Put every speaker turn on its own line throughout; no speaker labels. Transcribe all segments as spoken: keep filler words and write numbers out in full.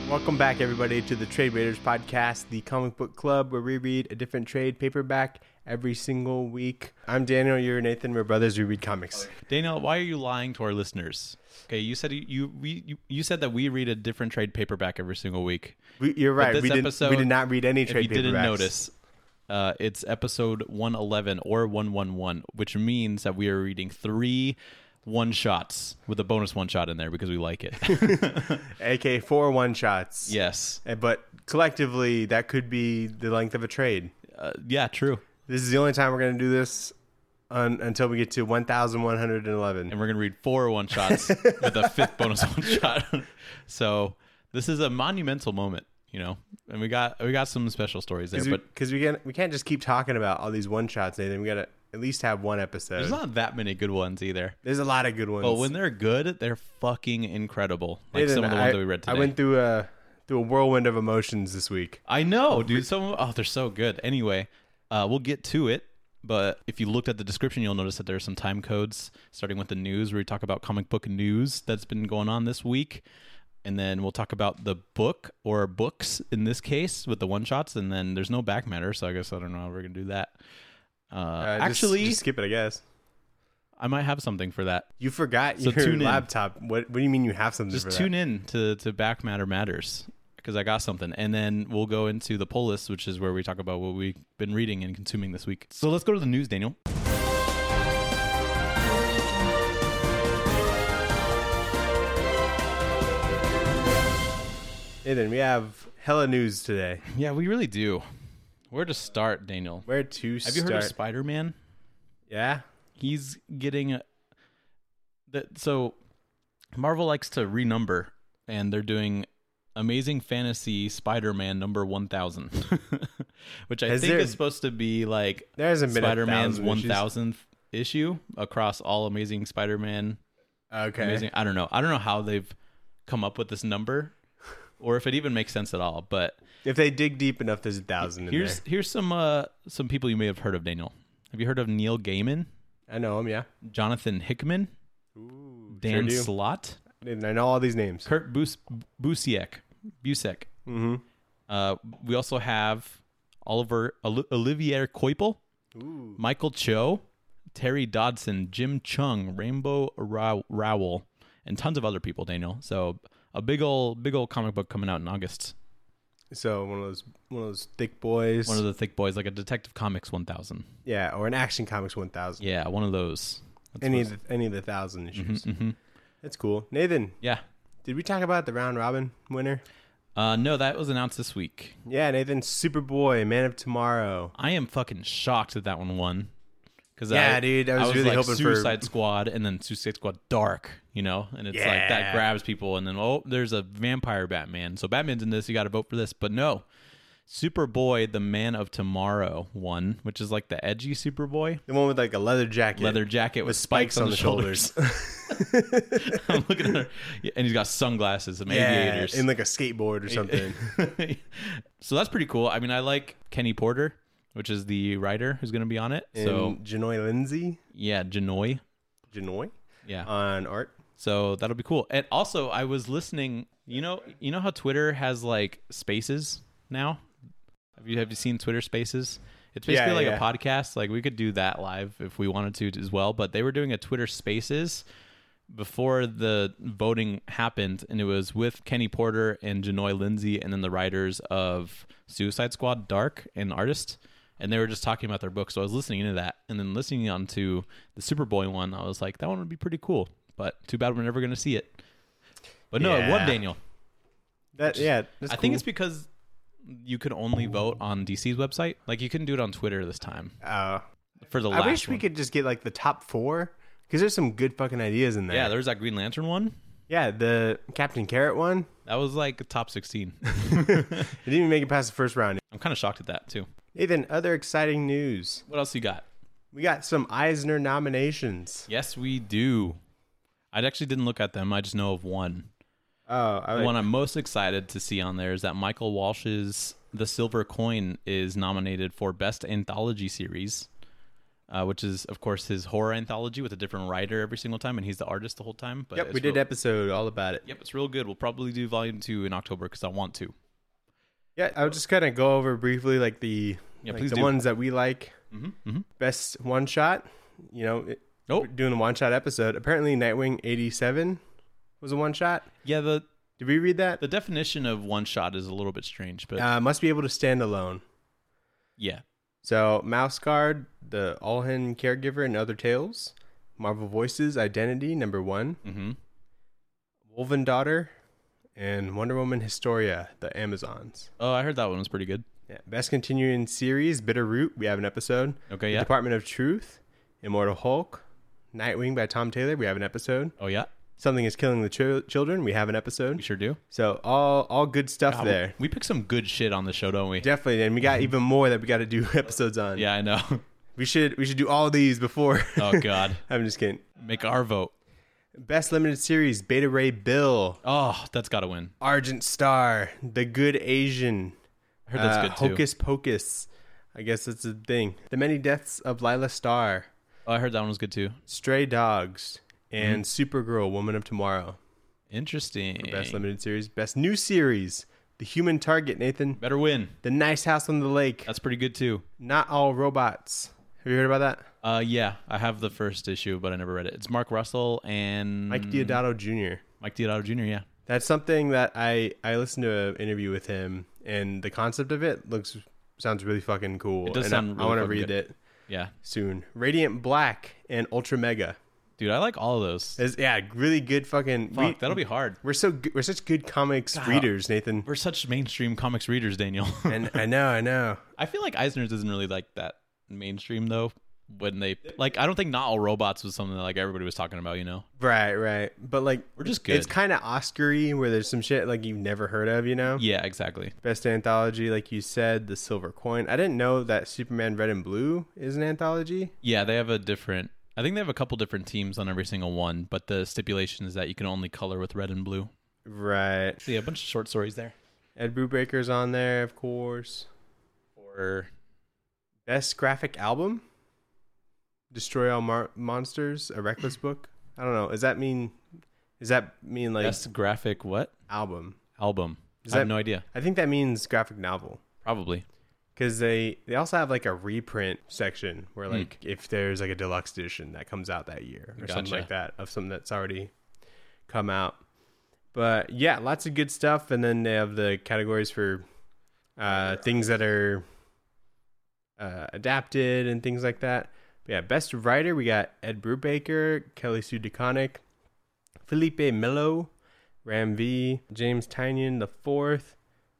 Welcome back, everybody, to the Trade Raiders podcast, the comic book club where we read a different trade paperback every single week. I'm Daniel, you're Nathan, we're brothers, we read comics.
Daniel, why are you lying to our listeners? Okay, you said you you we, you, you said that we read a different trade paperback every single week.
We, you're right,
But
we,
this
did,
episode,
we did not read any trade
if you
paperbacks.
didn't notice, uh, it's episode one eleven or one eleven, which means that we are reading three one-shots with a bonus one-shot in there because we like it.
A K A four one-shots.
Yes.
Uh, But collectively, that could be the length of a trade.
Uh, yeah, true.
This is the only time we're going to do this un, until we get to one thousand one hundred eleven.
And we're going to read four one-shots with a fifth bonus one-shot. So this is a monumental moment, you know, and we got we got some special stories there. But
Because we, we, can't, we can't just keep talking about all these one-shots, Nathan. We got to at least have one episode.
there's not that many good ones either.
There's a lot of good ones.
But when they're good, they're fucking incredible. Like
Nathan,
some of the
I,
ones that we read today.
I went through a through a whirlwind of emotions this week.
I know, dude. Some of, oh, they're so good. Anyway, uh, we'll get to it. But if you looked at the description, you'll notice that there are some time codes, starting with the news, where we talk about comic book news that's been going on this week. And then we'll talk about the book or books in this case with the one shots. And then there's no back matter, so I guess I don't know how we're gonna do that. Uh,
Uh, just-
actually,
just skip it, I guess.
I might have something for that.
You forgot
So
your
tune in.
laptop. What What do you mean you have something
Just
for
tune
that?
in to, to Back Matter Matters because I got something. And then we'll go into the poll list, which is where we talk about what we've been reading and consuming this week. So let's go to the news, Daniel.
Hey, then we have hella news today.
Yeah, we really do. Where to start, Daniel?
Where to
Have
start?
you heard of Spider-Man?
Yeah.
He's getting a, that. So Marvel likes to renumber, and they're doing Amazing Fantasy Spider-Man number one thousand, which I
Has
think
there-
is supposed to be like
There hasn't been a
Spider-Man's
thousand
one
issues.
thousandth issue across all Amazing Spider-Man.
Okay.
Amazing. I don't know. I don't know how they've come up with this number, or if it even makes sense at all. But
If they dig deep enough, there's a thousand in
here's
there.
here's some uh some people you may have heard of, Daniel. Have you heard of Neil Gaiman,
I know them, yeah.
Jonathan Hickman,
Ooh,
Dan
sure do.
Slott,
Nathan, I know all these names.
Kurt Bus- Busiek, Busiek.
Mm-hmm.
Uh, we also have Oliver Oli- Olivier Coipel,
Ooh.
Michael Cho, Terry Dodson, Jim Chung, Rainbow Row- Rowell, and tons of other people, Daniel. So a big old big old comic book coming out in August.
So one of those one of those thick boys.
One of the thick boys, like a Detective Comics one thousand.
yeah, or an Action Comics one thousand.
Yeah, one of those. That's
Any
what's-
of the, any of the thousand issues.
Mhm.
That's cool. Nathan,
Yeah.
did we talk about the round robin winner?
Uh, no, that was announced this week.
Yeah, Nathan, Superboy, Man of Tomorrow.
I am fucking shocked that that one won. Cause
Yeah,
I,
dude, I was really
like
hoping for-
Suicide Squad and then Suicide Squad Dark, you know, and it's like
Yeah.
that grabs people, and then oh, there's a vampire Batman, so Batman's in this. You got to vote for this, but no, Superboy, the Man of Tomorrow won, which is like the edgy Superboy,
The one with like a leather jacket.
leather jacket with, spikes, on, the shoulders. I'm looking at her, yeah, and he's got sunglasses, some
yeah,
aviators,
in like a skateboard or something.
so that's pretty cool. I mean, I like Kenny Porter, which is the writer who's going to be on it.
And
So
Janoy Lindsay,
yeah, Janoy.
Janoy,
Yeah.
on art.
So that'll be cool. And also, I was listening. You know, you know how Twitter has like spaces now. Have you have you seen Twitter Spaces? It's basically
Yeah,
like
yeah.
a podcast. Like we could do that live if we wanted to as well. But they were doing a Twitter Spaces before the voting happened, and it was with Kenny Porter and Janoy Lindsay, and then the writers of Suicide Squad, Dark, and artist. And they were just talking about their book. So I was listening to that, and then listening on to the Superboy one. I was like, that one would be pretty cool. But too bad we're never going to see it. But no, it won,
Yeah.
Daniel.
That yeah, that's
I
cool.
think it's because you could only vote on D C's website. Like you couldn't do it on Twitter this time
Uh,
for the
I
last
wish
one.
we could just get like the top four because there's some good fucking ideas in there.
Yeah, there was that Green Lantern one.
yeah, the Captain Carrot one.
That was like top sixteen.
It didn't even make it past the first round.
I'm kind of shocked at that too.
Nathan, other exciting news.
What else you got?
We got some Eisner nominations.
Yes, we do. I actually didn't look at them. I just know of one.
Oh, I
The
like,
one I'm most excited to see on there is that Michael Walsh's The Silver Coin is nominated for Best Anthology Series. uh, which is, of course, his horror anthology with a different writer every single time, and he's the artist the whole time. But
Yep,
it's
we did
real,
episode all about it.
Yep, it's real good. We'll probably do volume two in October because I want to.
Yeah, I'll just kind of go over briefly like the
Yeah,
like
please
the
do.
ones that we like.
Mm-hmm, mm-hmm.
Best one shot. You know, it,
Oh.
we're doing a one shot episode. Apparently, Nightwing eighty-seven was a one shot.
Yeah, the
Did we read that?
the definition of one shot is a little bit strange, but
Uh, must be able to stand alone.
yeah.
So, Mouse Guard, the Allhen Caregiver, and Other Tales. Marvel Voices, Identity, number one.
Mm-hmm.
Wolven Daughter, and Wonder Woman Historia, the Amazons.
Oh, I heard that one was pretty good.
Yeah. Best Continuing Series, Bitter Root, we have an episode.
Okay,
The
yeah.
Department of Truth, Immortal Hulk, Nightwing by Tom Taylor, we have an episode.
Oh, yeah.
Something is Killing the Ch- Children, we have an
We
episode.
sure do.
So, all all good stuff
God,
there.
We, we pick some good shit on the show, don't we?
Definitely, and we got even more that we got to do episodes on.
Yeah, I know.
We should we should do all these before.
Oh, God.
I'm just kidding.
Make our vote.
Best limited series: Beta Ray Bill,
Oh, that's got to win.
Argent Star, The Good Asian,
I heard that's
uh,
good, too.
Hocus Pocus. I guess that's a thing. The Many Deaths of Lila Starr,
Oh, I heard that one was good, too.
Stray Dogs, and
Mm-hmm.
Supergirl: Woman of Tomorrow.
Interesting.
For best limited series. Best new series: The Human Target. Nathan,
Better win.
The Nice House on the Lake.
That's pretty good, too.
Not All Robots. Have you heard about that?
Uh, yeah, I have the first issue, but I never read it. It's Mark Russell and
Mike Diodato Junior
Mike Diodato Junior Yeah.
That's something that I I listened to an interview with him, and the concept of it looks sounds really fucking cool.
It does
and
sound
I,
really
I want to
fucking
read
good.
it
Yeah,
soon. Radiant Black and Ultra Mega.
dude, I like all of those.
It's, yeah, really good fucking.
Fuck,
we,
that'll be hard.
We're so good, we're such good comics
God.
readers, Nathan.
We're such mainstream comics readers, Daniel.
And I know, I know.
I feel like Eisner's isn't really like that mainstream though. When they like, I don't think Not All Robots was something that like everybody was talking about. You know,
Right, right. But like,
we're just good.
it's kind of Oscar-y where there's some shit like you've never heard of, you know?
Yeah, exactly.
Best anthology, like you said, The Silver Coin. I didn't know that Superman Red and Blue is an anthology.
Yeah, they have a different. I think they have a couple different teams on every single one, but the stipulation is that you can only color with red and blue.
Right.
So yeah, a bunch of short stories there.
Ed Brubaker's on there, of course.
For
Best graphic album? Destroy All Mar- Monsters, a Reckless book. I don't know. Does that mean? Does that mean like
best graphic what
album?
album?
Does
I have
that-
no idea.
I think that means graphic novel
Probably.
because they they also have like a reprint section where
Hmm.
like if there's like a deluxe edition that comes out that year or something
Gotcha.
like that of something that's already come out. But yeah, lots of good stuff, and then they have the categories for uh, things that are uh, adapted and things like that. But yeah, best writer we got Ed Brubaker, Kelly Sue DeConnick, Felipe Melo, Ram V, James Tynion the fourth.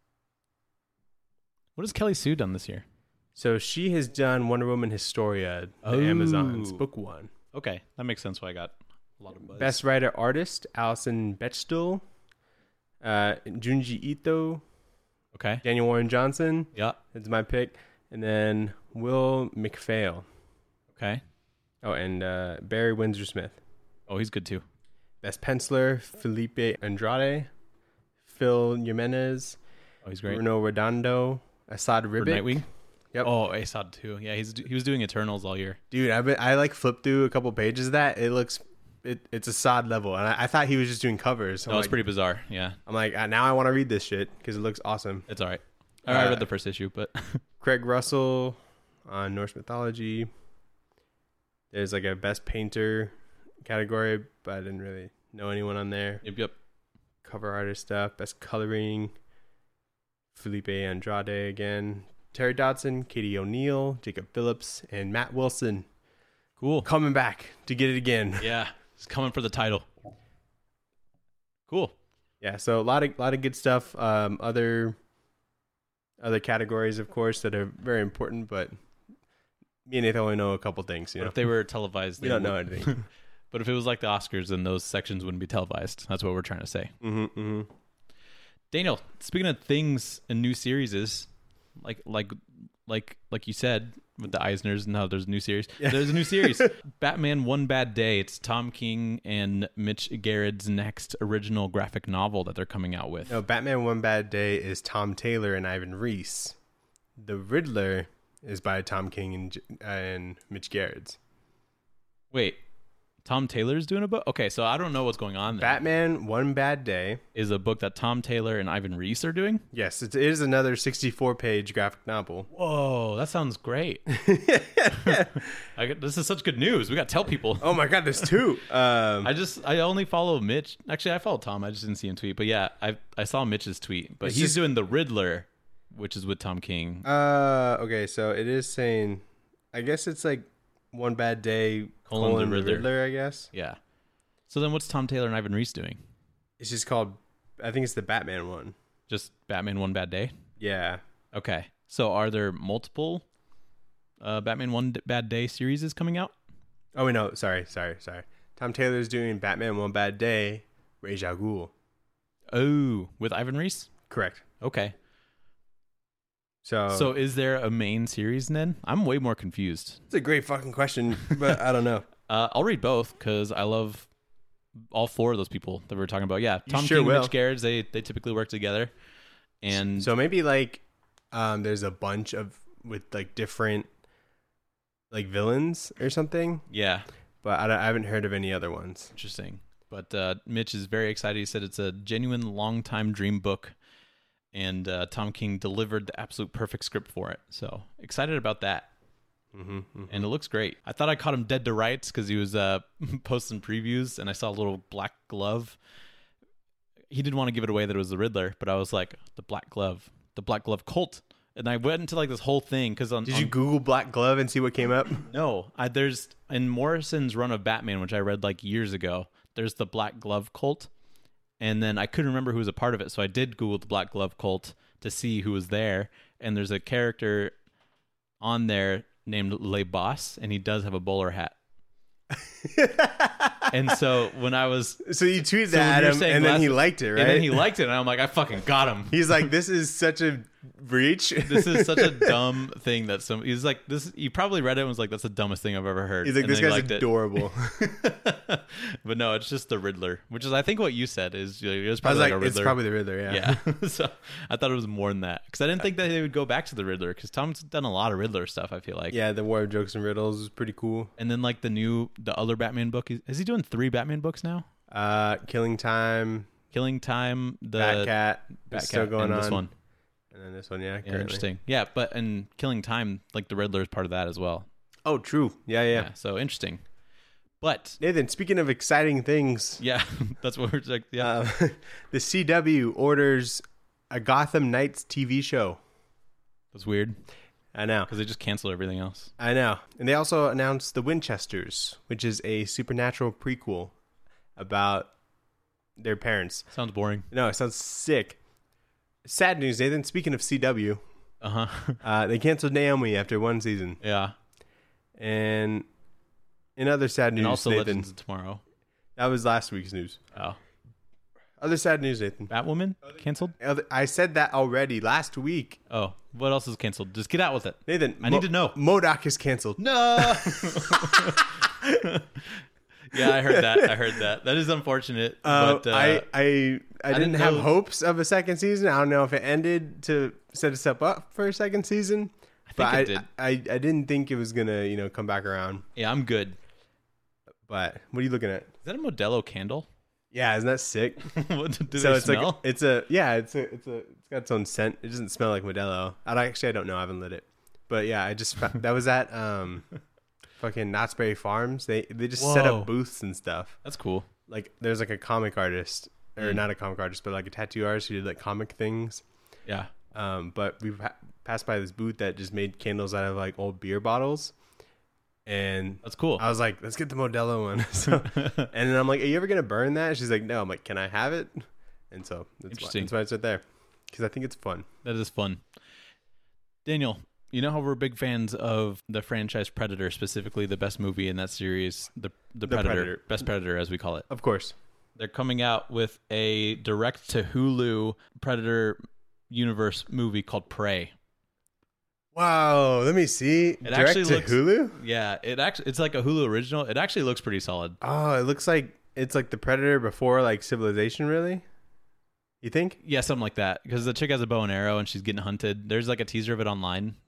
What has Kelly Sue done this year?
So she has done Wonder Woman Historia, the
Oh.
Amazons, book one.
Okay, that makes sense. Why I got a lot of buzz.
Best writer artist Alison Bechdel, uh, Junji Ito,
Okay.
Daniel Warren Johnson.
Yeah.
That's my pick, and then Will McPhail.
Okay.
Oh, and uh, Barry Windsor Smith.
Oh, he's good too.
Best penciler Felipe Andrade, Phil Jimenez,
Oh, he's great.
Bruno Redondo, Assad
For
Ribic.
Nightwing.
Yep.
Oh, Asad too. Yeah, he's he was doing Eternals all year.
Dude, I been, I like flipped through a couple pages of that. It looks it, it's Assad level, and I, I thought he was just doing covers. So
That
I'm
was
like,
pretty bizarre. Yeah,
I'm like, uh, now I want to read this shit because it looks awesome.
it's all right. I already
Uh,
read the first issue, but
Craig Russell on Norse mythology. There's like a best painter category, but I didn't really know anyone on there.
yep, yep.
Cover artist stuff, best coloring, Felipe Andrade again, Terry Dodson, Katie O'Neill, Jacob Phillips, and Matt Wilson
Cool.
coming back to get it again.
Yeah, he's coming for the title. Cool.
Yeah, so a lot of lot of good stuff. Um, other other categories, of course, that are very important, but me and Nathan only know a couple things. You
What
know,
if they were televised?
we
they
don't know
would-
anything.
But if it was like the Oscars, then those sections wouldn't be televised. That's what we're trying to say.
mm-hmm, mm-hmm.
Daniel, speaking of things and new series, like like like like you said with the Eisners and how there's a new series.
Yeah.
There's a new series, Batman One Bad Day. It's Tom King and Mitch Garrett's next original graphic novel that they're coming out with.
No, Batman One Bad Day is Tom Taylor and Ivan Reese. The Riddler is by Tom King and J- and Mitch Gerrits.
Wait, Tom Taylor's doing a book? Okay, so I don't know what's going on there.
Batman One Bad Day
Is a book that Tom Taylor and Ivan Reis are doing?
Yes, it is another sixty-four page graphic novel.
Whoa, that sounds great. I get, this is such good news. We got to tell people.
Oh my god, there's two. Um,
I just, I only follow Mitch. Actually, I follow Tom. I just didn't see him tweet. But yeah, I I saw Mitch's tweet. But
It's
he's
just-
doing The Riddler, which is with Tom King.
uh, okay, so it is saying, I guess it's like One Bad Day,
Colon
colon,
the
the
Riddler.
Riddler, I guess.
Yeah. So then what's Tom Taylor and Ivan Reis doing?
It's just called, I think it's the Batman one.
Just Batman One Bad Day?
Yeah.
Okay. So are there multiple uh, Batman One D- Bad Day series is coming out?
Oh, wait, no, sorry, sorry, sorry. Tom Taylor's doing Batman One Bad Day, Ra's al Ghul.
Oh, with Ivan Reis?
Correct.
Okay.
So,
So is there a main series then? I'm way more confused.
it's a great fucking question, but I don't know.
Uh, I'll read both because I love all four of those people that we were talking about. Yeah,
You
Tom
sure
King,
will.
Mitch Gerrits, they they typically work together. And
So maybe like, um, there's a bunch of with like different like villains or something,
yeah,
but I, don't- I haven't heard of any other ones.
interesting. But uh, Mitch is very excited. He said it's a genuine long time dream book, and uh, Tom King delivered the absolute perfect script for it. So excited about that.
Mm-hmm, mm-hmm.
And it looks great. I thought I caught him dead to rights because he was uh, posting previews, and I saw a little black glove. He didn't want to give it away that it was the Riddler, but I was like, the black glove, the black glove cult. And I went into like this whole thing because on
Did
on-
you Google Black Glove and see what came up?
no, I, there's in Morrison's run of Batman, which I read like years ago. There's the Black Glove cult, and then I couldn't remember who was a part of it, so I did Google the Black Glove cult to see who was there. And there's a character on there named Le Boss, and he does have a bowler hat. And so when I was,
So you tweeted
So when
that
you
at
were
him,
saying
and then
last-
he liked it, right?
and then he liked it, and I'm like, I fucking got him.
He's like, "This is such a breach."
This is such a dumb thing that some. He's like, this. He probably read it and was like, that's the dumbest thing I've ever heard.
He's like,
And
"This
then he
guy's
liked it.
adorable."
But no, it's just the Riddler, which is I think what you said is it was
I was
probably
like,
like, a
"It's
Riddler.
probably the Riddler." Yeah.
yeah. So I thought it was more than that because I didn't think that they would go back to the Riddler because Tom's done a lot of Riddler stuff. I feel like.
Yeah, the War of Jokes and Riddles was pretty cool.
And then like the new the other Batman book is, is he doing three Batman books now?
Uh, Killing Time,
Killing Time, the
Batcat,
Batcat,
is still going
and
on.
this one.
And then this one, yeah,
Yeah,
currently.
interesting. Yeah, but and Killing Time, like the Riddler is part of that as well.
Oh, true. Yeah, yeah.
Yeah, so interesting. But
Nathan, speaking of exciting things,
yeah, that's what we're like. Yeah,
uh, the C W orders a Gotham Knights T V show.
that's weird
I know.
because they just cancel everything else.
I know. And they also announced The Winchesters, which is a supernatural prequel about their parents.
Sounds boring.
No, it sounds sick. Sad news, Nathan. Speaking of C W,
Uh huh.
uh, they canceled Naomi after one season.
Yeah,
And in other sad news,
and also
Nathan,
Legends of Tomorrow.
that was last week's news.
Oh,
Other sad news, Nathan.
Batwoman canceled.
Other, I said that already last week.
Oh, what else is canceled? Just get out with it.
Nathan,
I need to know.
MODOK is canceled.
No. Yeah, I heard that. I heard that. That is unfortunate.
Uh,
but uh,
I, I, I,
I
didn't,
didn't
have
know-
hopes of a second season. I don't know if it ended to set us up, up for a second season.
I think
But
it
I,
did.
I, I didn't think it was gonna, you know, come back around.
Yeah, I'm good.
But what are you looking at?
Is that a Modelo candle?
Yeah, isn't that sick?
What do
so
they
it's
smell?
like it's a yeah, it's a it's a it's got its own scent. It doesn't smell like Modelo. I don't- actually I don't know. I haven't lit it. But yeah, I just fa- that was at um fucking Knott's Berry Farms. They they just set
Whoa.
up booths and stuff.
That's cool.
Like there's like a comic artist or
Mm.
not a comic artist, but like a tattoo artist who did like comic things.
Yeah.
Um, but we pa- passed by this booth that just made candles out of like old beer bottles, and
That's cool.
I was like, let's get the Modelo one. So, and then I'm like, are you ever gonna burn that? She's like, no. I'm like, can I have it? And so that's why,
Interesting.
that's why it's right there because I think it's fun.
That is fun. Daniel, you know how we're big fans of the franchise Predator, specifically the best movie in that series, the the,
The
Predator,
Predator.
best Predator as we call it.
Of course.
They're coming out with a direct to Hulu Predator universe movie called Prey.
Wow. Let me see. Direct
actually
to
looks-
Hulu.
Yeah, it actually it's like a Hulu original. It actually looks pretty solid.
Oh, it looks like it's like the Predator before like Civilization. Really? You think?
Yeah, something like that. Because the chick has a bow and arrow and she's getting hunted. There's like a teaser of it online,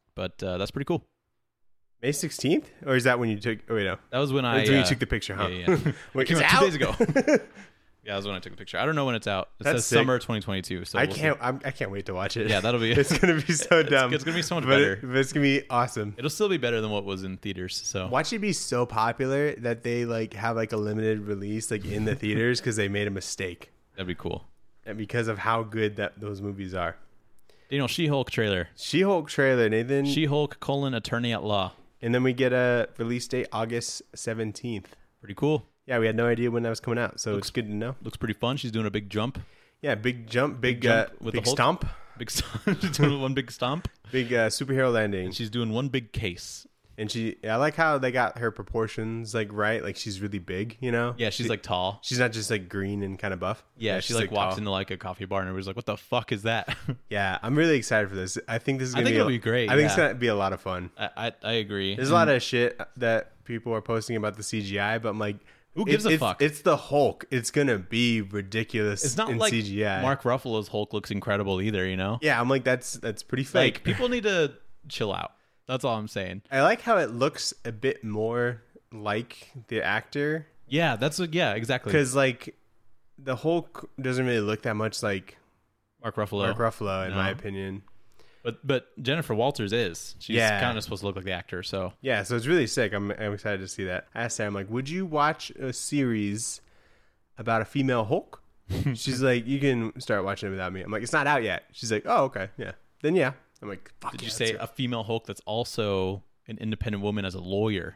But uh, that's pretty cool.
May sixteenth? Or is that when you took... Oh, wait, no.
That was when I...
That's when
uh,
you took the picture, huh?
Yeah, yeah.
Wait,
It came
it's
out two
out?
days ago. Yeah, that was when I took the picture. I don't know when it's out. It
That's
says
sick.
summer twenty twenty-two. So
I
we'll see.
can't I'm, I can't wait to watch it.
Yeah, that'll be...
It's going to be so
it's,
dumb.
it's going to be so much
but,
better.
it, but it's going to be awesome.
It'll still be better than what was in theaters. So
Watch it be so popular that they like have like a limited release like in the theaters because they made a mistake.
that'd be cool.
And because of how good that those movies are.
You know, She-Hulk trailer.
She-Hulk trailer, Nathan.
She-Hulk colon attorney at law.
And then we get a release date August seventeenth.
Pretty cool.
Yeah, we had no idea when that was coming out, so
Looks-
it's good to know.
Looks pretty fun. She's doing a big jump.
Yeah, big jump, big,
Big jump
uh,
with
big
the Hulk?
stomp,
Big stomp. She's doing one big stomp.
big uh, superhero landing.
And she's doing one big case.
And she, I like how they got her proportions like right. Like she's really big, you know.
Yeah, she's
She-
like tall.
she's not just like green and kind of buff.
Yeah, she like walks
tall.
into like a coffee bar and everybody's like, "What the fuck is that?"
Yeah, I'm really excited for this. I think this is.
I
Gonna
think
be
it'll
a-
be great,
I think it's
yeah.
gonna be a lot of fun.
I, I I agree.
There's a lot of shit that people are posting about the C G I, but I'm like,
Who gives
it's,
a
it's,
fuck?
It's the Hulk. It's gonna be ridiculous.
It's not
in
like
C G I.
Mark Ruffalo's Hulk looks incredible either. You know,
Yeah, I'm like that's that's pretty fake.
like people need to chill out. That's all I'm saying.
I like how it looks a bit more like the actor
Yeah, that's what. Yeah, exactly.
because like the Hulk doesn't really look that much like
Mark Ruffalo.
Mark Ruffalo in
No.
my opinion.
But but Jennifer Walters is. She's
Yeah.
kind of supposed to look like the actor. So
Yeah, so it's really sick. I'm I'm excited to see that. I asked her, I'm like, would you watch a series about a female Hulk? She's like, you can start watching it without me. I'm like, it's not out yet. She's like, oh, okay, yeah. Then yeah. I'm like, fuck.
did
yeah,
you
let's
say
go.
a female Hulk that's also an independent woman as a lawyer?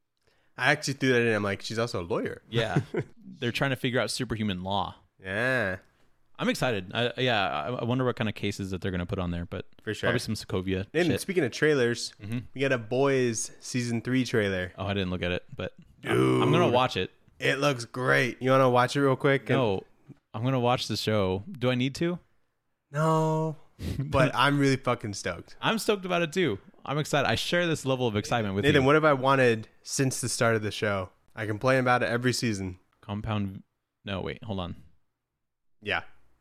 I actually threw that in. I'm like, she's also a lawyer.
Yeah, they're trying to figure out superhuman law.
Yeah,
I'm excited. I, yeah, I, I wonder what kind of cases that they're going to put on there, but
for sure.
probably some Sokovia
And
shit.
speaking of trailers,
Mhm.
we got a Boys season three trailer.
Oh, I didn't look at it, but I'm, I'm gonna
Dude.
watch it.
It looks great. You want to watch it real quick?
No, I'm gonna watch the show. Do I need to?
No. But I'm really fucking stoked.
I'm stoked about it too. I'm excited. I share this level of excitement with
Nathan,
you.
what have I wanted since the start of the show? I complain about it every season.
Compound. No, wait, hold on.
Yeah.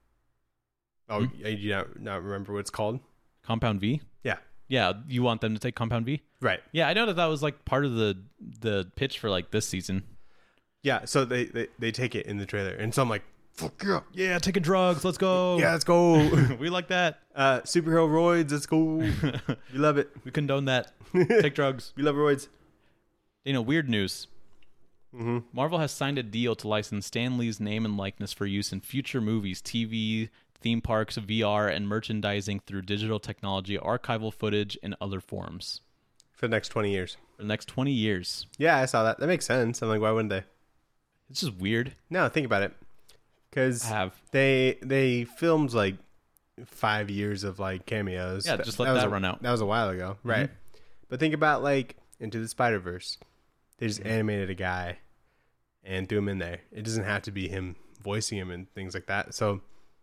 Oh,
Hmm?
you do not, not remember what it's called?
Compound V.
Yeah.
Yeah, you want them to take Compound V?
Right.
Yeah, I know that that was like part of the the pitch for like this season.
Yeah, so they, they, they take it in the trailer. And so I'm like, fuck yeah.
Yeah, taking drugs. Let's go.
Yeah, let's go.
we like that.
uh, superhero roids, let's go. We love it.
We condone that. Take drugs.
We love roids.
You know, weird news.
Mm-hmm.
Marvel has signed a deal to license Stan Lee's name and likeness for use in future movies, T V, theme parks, V R, and merchandising through digital technology, archival footage, and other forms
For the next twenty years.
for the next twenty years.
Yeah, I saw that. That makes sense. I'm like, why wouldn't they?
It's just weird.
No, think about it. Because
I have.
they they filmed like five years of like cameos.
Yeah, just let
was
that
a-
run out.
That was a while ago, right? But think about like Into the Spider Verse. They just animated a guy and threw him in there. It doesn't have to be him voicing him and things like that. So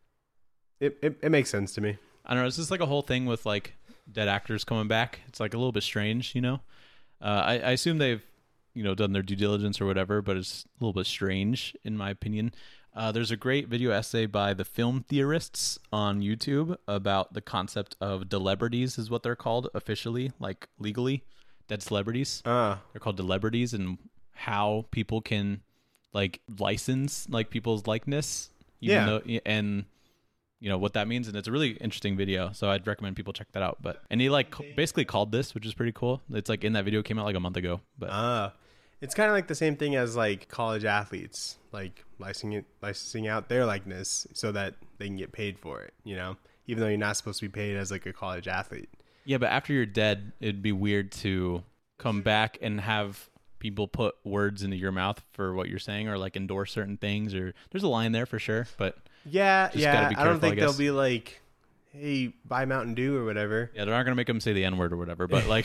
it it, it makes sense to me.
I don't know. It's just like a whole thing with like dead actors coming back. It's like a little bit strange, you know? Uh, I, I assume they've, you know, done their due diligence or whatever, but it's a little bit strange in my opinion. Uh, there's a great video essay by the Film Theorists on YouTube about the concept of celebrities, is what they're called officially, like legally, dead celebrities.
Uh
They're called celebrities, and how people can like license like people's likeness, even
Yeah.
though, and you know what that means. And it's a really interesting video, so I'd recommend people check that out. But and he like c- basically called this, which is pretty cool. It's like in that video, came out like a month ago. But
uh it's kind of like the same thing as like college athletes, like licensing licensing out their likeness so that they can get paid for it, you know, even though you're not supposed to be paid as like a college athlete.
yeah, but after you're dead, it'd be weird to come back and have people put words into your mouth for what you're saying, or like endorse certain things. Or there's a line there for sure, but
Yeah,
Just
yeah.
gotta be
I don't
careful, I
think they'll
guess.
be like, "Hey, buy Mountain Dew" or whatever.
yeah, they're not gonna make them say the N word or whatever. But like,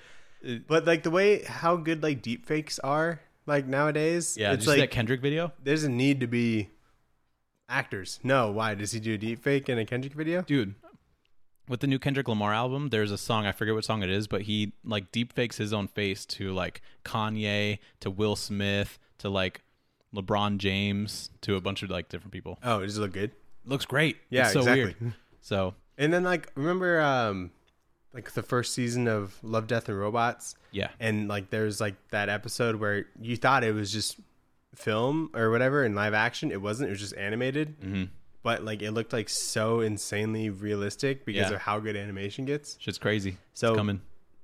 But like the way how good like deep fakes are like nowadays,
yeah, did
it's
you see that
like
Kendrick video?
there's a need to be actors. No, why does he do a deep fake in a Kendrick video?
Dude, with the new Kendrick Lamar album, there's a song, I forget what song it is, but he like deep fakes his own face to like Kanye, to Will Smith, to like LeBron James, to a bunch of like different people.
Oh, does it look good?
Looks great.
Yeah,
It's so
exactly.
weird. So
And then like remember um like the first season of Love, Death, and Robots.
Yeah.
And like there's like that episode where you thought it was just film or whatever in live action. It wasn't. It was just animated.
Mm-hmm.
But like it looked like so insanely realistic because
Yeah.
of how good animation gets.
Shit's crazy.
So
it's coming.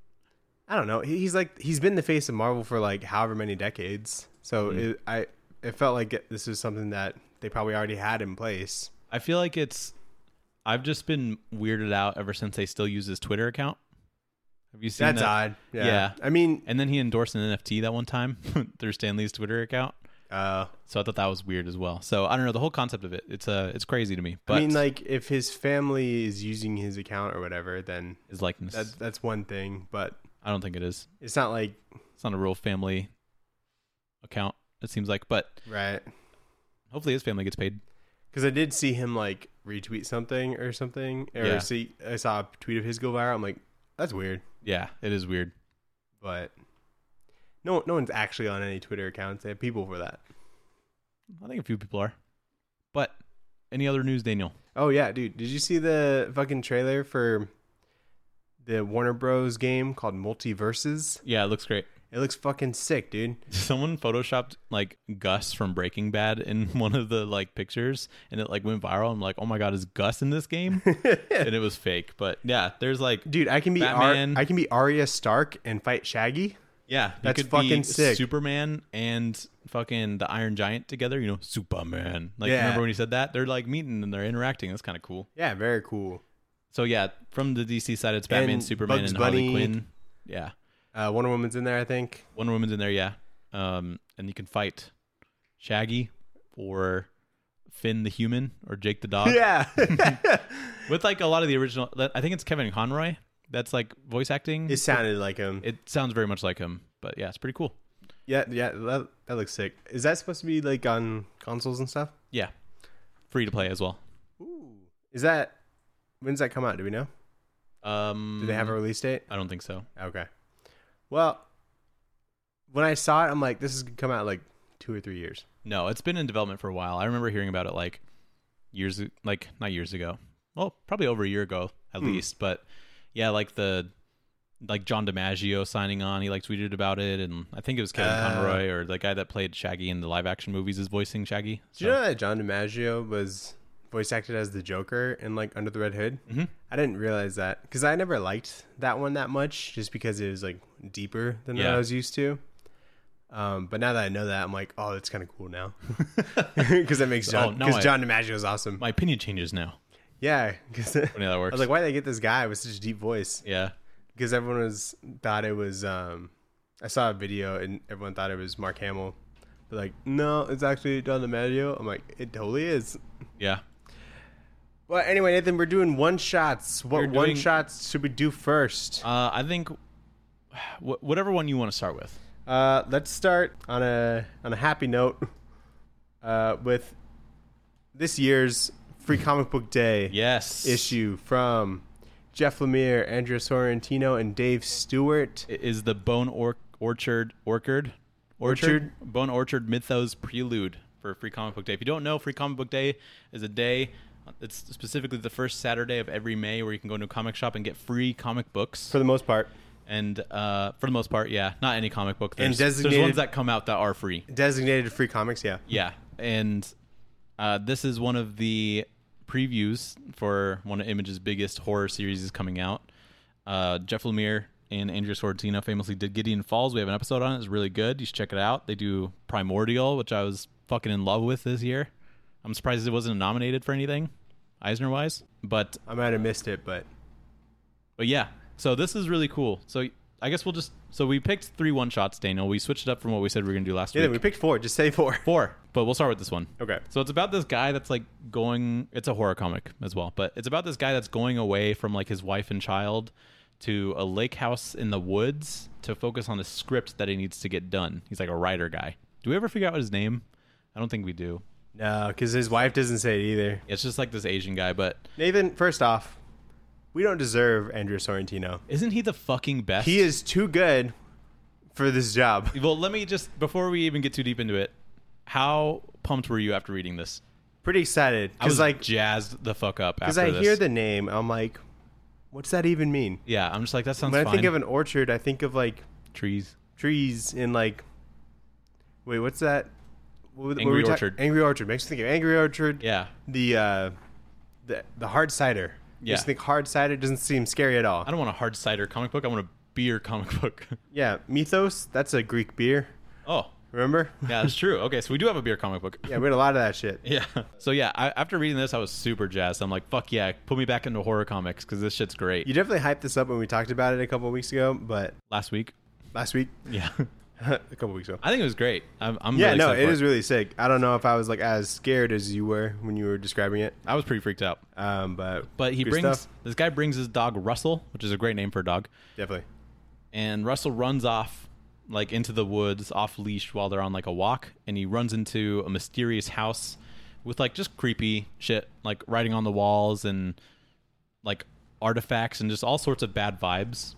I don't know. He- He's like he's been the face of Marvel for like however many decades. So
Mhm.
it, I it felt like it, this was something that they probably already had in place.
I feel like it's. I've just been weirded out ever since they still use his Twitter account. Have you seen
That's
that?
odd. Yeah.
Yeah.
I mean,
And then he endorsed an N F T that one time through Stan Lee's Twitter account.
uh,
So I thought that was weird as well. So I don't know the whole concept of it. It's uh, it's crazy to me. But
I mean, like if his family is using his account or whatever, then
his likeness.
that that's one thing. But
I don't think it is.
it's not like
It's not a real family account. It seems like, but
right.
hopefully his family gets paid.
Because I did see him like retweet something or something, or
Yeah.
see I saw a tweet of his go viral. I'm like, that's weird.
Yeah, it is weird.
But no, no one's actually on any Twitter accounts. They have people for that.
I think a few people are. But any other news, Daniel?
Oh yeah, dude. Did you see the fucking trailer for the Warner Bros. Game called Multiverses?
Yeah, it looks great.
It looks fucking sick, dude.
Someone photoshopped like Gus from Breaking Bad in one of the like pictures, and it like went viral. I'm like, oh my god, is Gus in this game? And it was fake. But yeah, there's like,
Dude, I can be Ar-
Batman.
I can be Arya Stark and fight Shaggy.
yeah, you
That's
could
fucking
be
sick.
Superman and fucking the Iron Giant together. You know, Superman. Like,
Yeah.
remember when he said that? They're like meeting and they're interacting. That's kind of cool.
Yeah, very cool.
So yeah, from the D C side, it's Batman,
And
Superman,
Bugs
and Harley
Bunny.
Quinn. Yeah,
Uh, Wonder Woman's in there, I think.
Wonder Woman's in there. Yeah, um, and you can fight Shaggy or Finn the human or Jake the dog.
Yeah.
With like a lot of the original. I think it's Kevin Conroy that's like voice acting.
It sounded like him.
It sounds very much like him, but yeah, it's pretty cool.
Yeah, yeah, that, that looks sick. Is that supposed to be like on consoles and stuff?
Yeah, free to play as well.
Ooh. Is that when does that come out? Do we know?
Um,
Do they have a release date?
I don't think so.
Okay. Well, when I saw it, I'm like, this is gonna come out in like two or three years.
No, it's been in development for a while. I remember hearing about it like years, like not years ago. Well, probably over a year ago at
Hmm.
least. But yeah, like the like John DiMaggio signing on. He like tweeted about it, and I think it was Kevin
Uh.
Conroy or the guy that played Shaggy in the live action movies is voicing Shaggy.
Do you know that John DiMaggio was voice acted as the Joker in like Under the Red Hood?
Mhm.
I didn't realize that because I never liked that one that much, just because it was like deeper than what
Yeah.
I was used to. Um, but now that I know that, I'm like, oh, that's kind of cool now, because that makes
Oh,
John
no,
because
I-
John DiMaggio is awesome.
My opinion changes now.
Yeah, because I
Funny how that works.
was like, why did they get this guy with such a deep voice?
yeah,
Because everyone was thought it was. Um, I saw a video and everyone thought it was Mark Hamill. But like, no, it's actually John DiMaggio. I'm like, it totally is.
yeah.
Well, anyway, Nathan, we're doing one shots. What
We're
one
doing-
shots should we do first?
Uh, I think wh- whatever one you want to start with.
Uh, let's start on a on a happy note. Uh, with this year's Free Comic Book Day
Yes,
issue from Jeff Lemire, Andrea Sorrentino, and Dave Stewart.
It is the Bone or- Orchard Orchard
Orchard?
Bone Orchard Mythos Prelude for Free Comic Book Day. If you don't know, Free Comic Book Day is a day. It's specifically the first Saturday of every May where you can go into a comic shop and get free comic books.
For the most part,
And uh, for the most part, yeah, not any comic book. There's, there's
designated-
ones that come out that are free.
designated free comics. Yeah.
Yeah, and uh, this is one of the previews for one of Image's biggest horror series is coming out. Uh, Jeff Lemire and Andrea Sorrentino famously did Gideon Falls. We have an episode on it. It's really good. You should check it out. They do Primordial, which I was fucking in love with this year. I'm surprised it wasn't nominated for anything, Eisner-wise. But
I might have missed it, but
but yeah, so this is really cool. So I guess we'll just so we picked three one shots, Daniel. We switched it up from what we said we were gonna do last
yeah,
week.
we picked four. Just say four.
Four, but we'll start with this one.
Okay.
So it's about this guy that's like going. It's a horror comic as well, but it's about this guy that's going away from like his wife and child to a lake house in the woods to focus on the script that he needs to get done. He's like a writer guy. Do we ever figure out his name? I don't think we do.
No, because his wife doesn't say it either.
It's just like this Asian guy, but
Nathan, first off, we don't deserve Andrea Sorrentino.
isn't he the fucking best?
He is too good for this job.
Well, let me just before we even get too deep into it. How pumped were you after reading this?
Pretty excited
I was
because like
jazzed the fuck up
because
after
I
this.
hear the name, I'm like, what's that even mean?
Yeah, I'm just like, that sounds
When
fine.
I think of an orchard, I think of like
trees.
trees in like. Wait, what's that? What, what
Angry
were we ta-
Orchard.
Angry Orchard makes me think of Angry Orchard.
Yeah.
The uh, the the hard cider.
Yeah.
Makes me think hard cider doesn't seem scary at all.
I don't want a hard cider comic book. I want a beer comic book.
Yeah, Mythos. That's a Greek beer.
Oh,
Remember?
yeah, that's true. Okay, so we do have a beer comic book.
Yeah, we had a lot of that shit.
Yeah. So yeah, I, after reading this, I was super jazzed. I'm like, fuck yeah, put me back into horror comics because this shit's great.
You definitely hyped this up when we talked about it a couple of weeks ago, but
Last week.
last week,
Yeah.
a couple of weeks ago.
I think it was great. I'm, I'm
Yeah,
really
no,
excited
it
for
is really sick. I don't know if I was like as scared as you were when you were describing it,
I was pretty freaked out.
um, but
But he
good
brings
stuff.
this guy brings his dog Russell, which is a great name for a dog,
Definitely.
and Russell runs off like into the woods off leash while they're on like a walk, and he runs into a mysterious house with like just creepy shit like writing on the walls and like artifacts and just all sorts of bad vibes.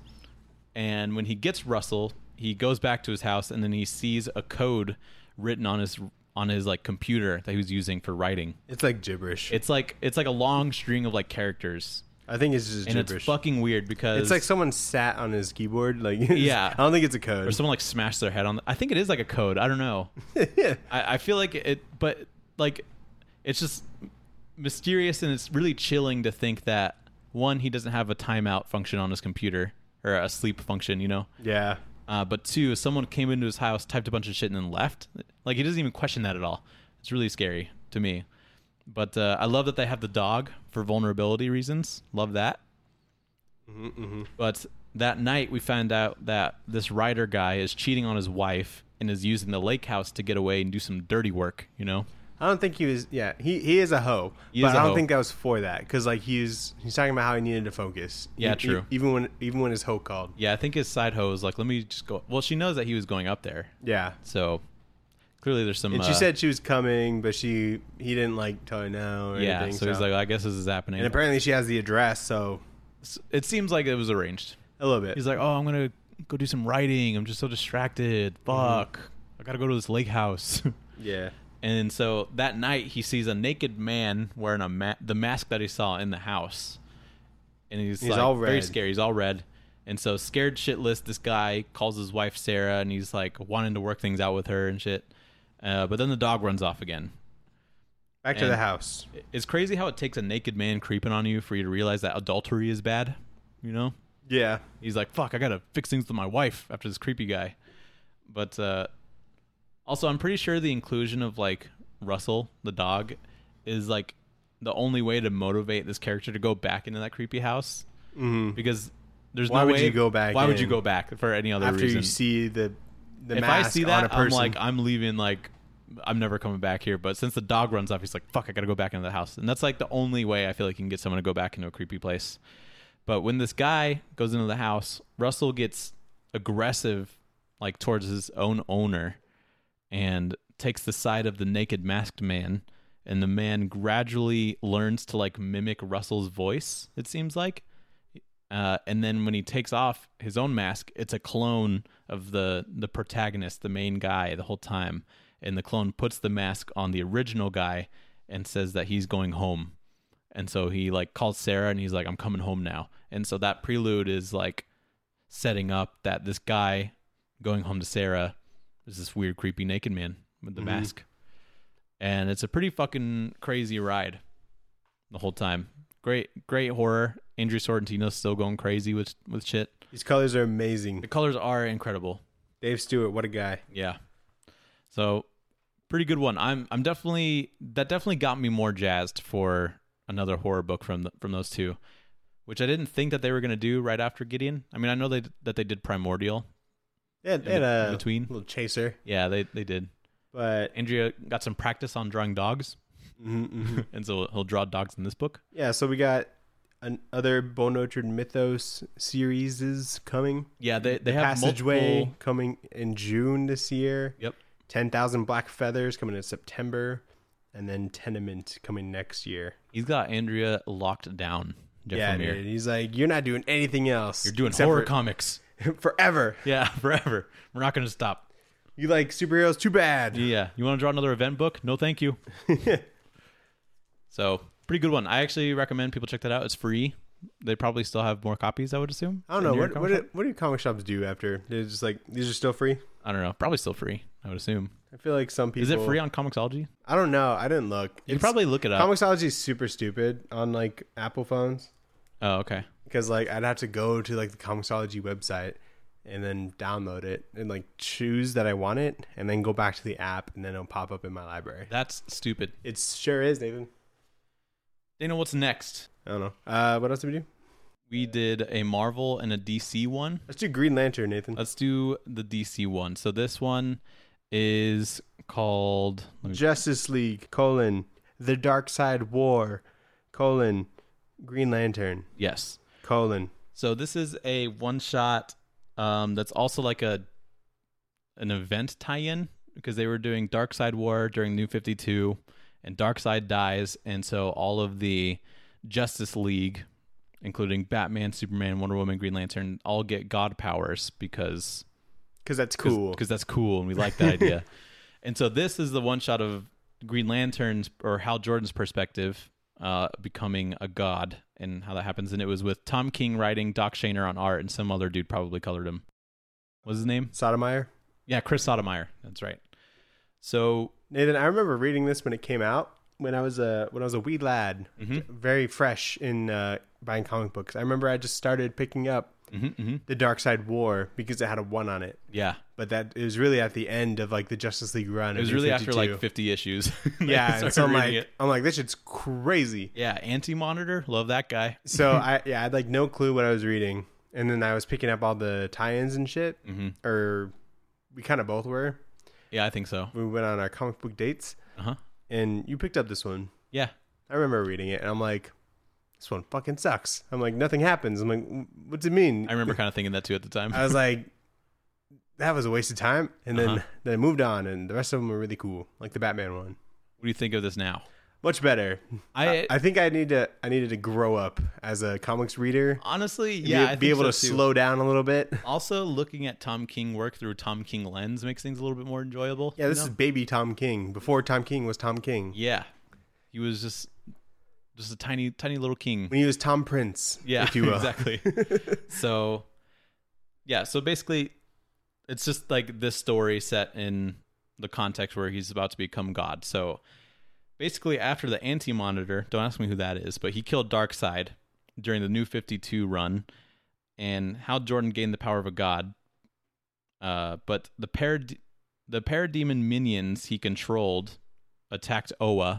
And when he gets Russell, he goes back to his house and then he sees a code written on his on his like computer that he was using for writing.
It's like gibberish.
It's like it's like a long string of like characters.
I think it's just
And
gibberish.
it's fucking weird because
It's like someone sat on his keyboard. Like,
Yeah.
I don't think it's a code.
or someone like smashed their head on. The, I think it is like a code. I don't know. I, I feel like it, but like it's just mysterious and it's really chilling to think that one, he doesn't have a timeout function on his computer or a sleep function, you know.
Yeah.
Uh, but two, someone came into his house, typed a bunch of shit, and then left. Like he doesn't even question that at all. It's really scary to me. But uh, I love that they have the dog for vulnerability reasons. Love that.
Mm-hmm, mm-hmm.
But that night, we found out that this writer guy is cheating on his wife and is using the lake house to get away and do some dirty work, you know?
I don't think he was. Yeah, he he is a hoe,
He
but
is a
I don't
hoe.
think that was for that because like he's he's talking about how he needed to focus.
Yeah,
E-
true.
e- even when even when his hoe called.
Yeah, I think his side hoe is like, let me just go. Well, she knows that he was going up there.
Yeah,
So clearly there's some.
and she
uh,
said she was coming, but she he didn't like tell her no or
yeah,
anything.
so he's like, I guess this is happening.
and apparently she has the address, so
It seems like it was arranged.
a little bit.
He's like, oh, I'm going to go do some writing. I'm just so distracted. Fuck. I got to go to this lake house.
Yeah,
And so that night, he sees a naked man wearing a ma- the mask that he saw in the house, and he's,
He's
like
all
very
red.
scary. He's all red, and so scared shitless. This guy calls his wife Sarah, and he's like wanting to work things out with her and shit. Uh, but then the dog runs off again.
back to
And-
the house.
It's crazy how it takes a naked man creeping on you for you to realize that adultery is bad. You know,
Yeah,
he's like, "Fuck, I gotta fix things with my wife after this creepy guy." But uh, also, I'm pretty sure the inclusion of like Russell, the dog, is like the only way to motivate this character to go back into that creepy house
mm-hmm.
because there's
Why
no
would
way.
you go back
Why would you
in
go back for any other
after
reason?
you see the the
if I
mask
see
on
that,
a person.
I'm like, I'm leaving. Like, I'm never coming back here. But since the dog runs off, he's like, "Fuck, I gotta go back into the house." And that's like the only way I feel like you can get someone to go back into a creepy place. But when this guy goes into the house, Russell gets aggressive, like towards his own owner, and takes the side of the naked masked man. And the man gradually learns to like mimic Russell's voice. It seems like. Uh, and then when he takes off his own mask, it's a clone of the the protagonist, the main guy, the whole time. And the clone puts the mask on the original guy and says that he's going home. And so he like calls Sarah and he's like, "I'm coming home now." And so that prelude is like setting up that this guy going home to Sarah is this weird, creepy naked man with the
Mhm.
mask. And it's a pretty fucking crazy ride the whole time. Great, great horror. Andrew Sorrentino's still going crazy with with shit.
These colors are amazing.
The colors are incredible.
Dave Stewart, what a guy.
Yeah. So, pretty good one. I'm I'm definitely that definitely got me more jazzed for another horror book from the, from those two, which I didn't think that they were going to do right after Gideon. I mean, I know they that they did Primordial.
Yeah, they had
In
a
between.
little chaser,
Yeah, they they did.
but
Andrea got some practice on drawing dogs,
mhm, mhm.
and so he'll draw dogs in this book.
yeah. So we got an other Bone Orchard Mythos series is coming.
Yeah, they they
The
have
Passageway
multiple.
coming in June this year.
Yep.
Ten Thousand Black Feathers coming in September, and then Tenement coming next year.
He's got Andrea locked down. Jeff
yeah,
Lemire.
dude. He's like, you're not doing anything else.
You're doing
except
horror
for-
comics.
forever.
Yeah, forever. We're not going to stop.
You like superheroes? Too bad.
Yeah. You want to draw another event book? No, thank you. So, pretty good one. I actually recommend people check that out. It's free They probably still have more copies, I would assume.
I don't know. What what, do, what do comic shops do after? They're just like, these are still free?
I don't know. Probably still free, I would assume.
I feel like some people...
Is it free on Comixology?
I don't know. I didn't look.
You
It's-
can probably look it up.
Comixology is super stupid on like Apple phones
Oh, okay.
because like I'd have to go to like the Comixology website and then download it and like choose that I want it and then go back to the app and then it'll pop up in my library.
That's stupid.
It sure is, Nathan.
Dana, what's next?
I don't know. Uh, what else did we do?
We did a Marvel and a D C one.
Let's do Green Lantern, Nathan.
Let's do the D C one. So this one is called... let me-
Justice League, colon, The Dark Side War, colon, Green Lantern,
Yes.
colon.
So this is a one-shot um, that's also like a an event tie-in because they were doing Dark Side War during New fifty-two, and Darkseid dies, and so all of the Justice League, including Batman, Superman, Wonder Woman, Green Lantern, all get god powers because
Because that's cool.
because that's cool and we like that idea. And so this is the one shot of Green Lantern's or Hal Jordan's perspective uh, becoming a god and how that happens. And it was with Tom King writing, Doc Shaner on art, and some other dude probably colored him. What's his name?
Sotomayor.
Yeah, Chris Sotomayor. That's right. So
Nathan, I remember reading this when it came out. When I was a when I was a wee lad,
Mhm.
very fresh in uh, buying comic books. I remember I just started picking up
mhm, mhm.
the Dark Side War because it had a one on it.
yeah,
But that it was really at the end of like the Justice League run.
it was
of
really
New
after
fifty-two.
like fifty issues. They
Yeah, and
started
so I'm like,
reading it.
I'm like, this shit's crazy.
Yeah, Anti-Monitor, love that guy.
So I yeah, I had like no clue what I was reading, and then I was picking up all the tie-ins and shit.
hmm
Or we kind of both were.
Yeah, I think so.
We went on our comic book dates,
Uh huh.
and you picked up this one.
Yeah.
I remember reading it, and I'm like, this one fucking sucks. I'm like, nothing happens. I'm like, what's it mean?
I remember kind of thinking that too at the time.
I was like, that was a waste of time. And then,
Uh-huh.
then I moved on, and the rest of them were really cool, like the Batman one.
What do you think of this now?
Much better.
I,
I, I think I need to. I needed to grow up as a comics reader.
honestly,
and
yeah,
be,
I
be
think
able
so
to
too.
slow down a little bit.
Also, looking at Tom King work through a Tom King lens makes things a little bit more enjoyable.
Yeah, this
you
is
know?
baby Tom King before Tom King was Tom King.
yeah. He was just just a tiny, tiny little king.
When he was Tom Prince,
Yeah,
if you will.
exactly. So, yeah, so basically, it's just like this story set in the context where he's about to become God. So, basically, after the Anti-Monitor, don't ask me who that is, but he killed Darkseid during the New fifty-two run, and Hal Jordan gained the power of a god. Uh, but the parad- the parademon minions he controlled attacked Oa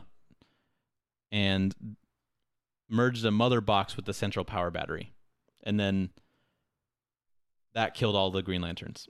and merged a mother box with the central power battery, and then that killed all the Green Lanterns.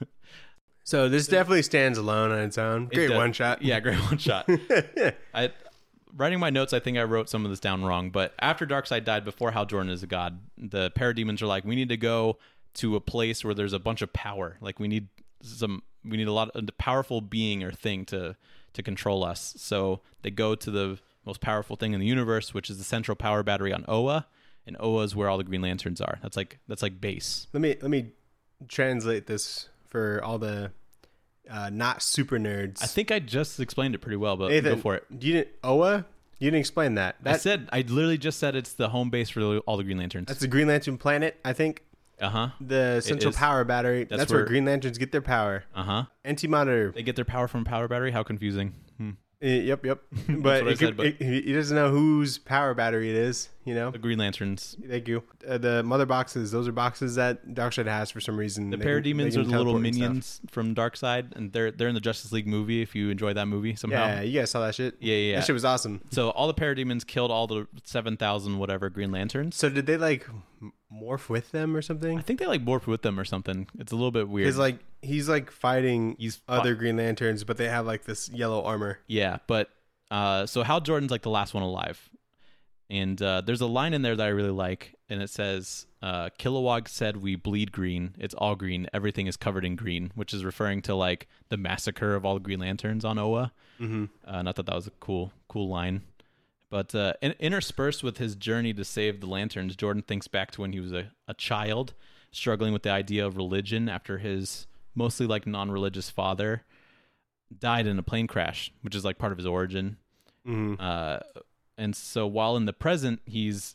So this definitely stands alone on its own.
It
Great
does-
one shot.
Yeah, great one shot. I writing my notes, I think I wrote some of this down wrong, but after Darkseid died, before Hal Jordan is a god, the parademons are like, we need to go to a place where there's a bunch of power. Like we need some, we need a lot of a powerful being or thing to to control us. So they go to the most powerful thing in the universe, which is the central power battery on Oa, and Oa is where all the Green Lanterns are. That's like that's like base.
Let me let me translate this for all the uh, not super nerds.
I think I just explained it pretty well, but
Nathan,
go for it.
You didn't Oa? You didn't explain that.
I
That
said I literally just said it's the home base for all the Green Lanterns.
that's the Green Lantern planet. I think
Uh huh.
the central
is.
power battery.
That's
That's, where,
where-
Green Lanterns get their power.
Uh huh.
Anti-Monitor.
They get their power from a power battery. How confusing. Hmm.
Uh, yep, yep. But,
what I
it could,
said, but-
it- he doesn't know whose power battery it is. You know.
The Green Lanterns.
Thank you. Uh, the mother boxes. Those are boxes that Darkseid has for some reason.
The
They can- they
parademons
can
are the little
teleport and stuff.
minions from Darkseid, and they're they're in the Justice League movie. If you enjoy that movie somehow,
Yeah, you guys saw that shit.
yeah, yeah. yeah.
That shit was awesome.
So all the parademons killed all the seven thousand whatever Green Lanterns.
So did they like m- morph with them or
I
something?
think they like morphed with them or something. It's a little bit weird.
Because like he's like fighting
He's fi-
other Green Lanterns, but they have like this yellow armor.
Yeah, but uh, so Hal Jordan's like the last one alive, and uh, there's a line in there that I really like, and it says, uh, "Kilowog said we bleed green. It's all green. Everything is covered in green," which is referring to like the massacre of all the Green Lanterns on Oa.
Mm-hmm.
Uh, and I thought that was a cool, cool line. But uh, in- interspersed with his journey to save the lanterns, Jordan thinks back to when he was a, a child, struggling with the idea of religion after his mostly like non-religious father died in a plane crash, which is like part of his origin.
Mm-hmm.
Uh, and so while in the present, he's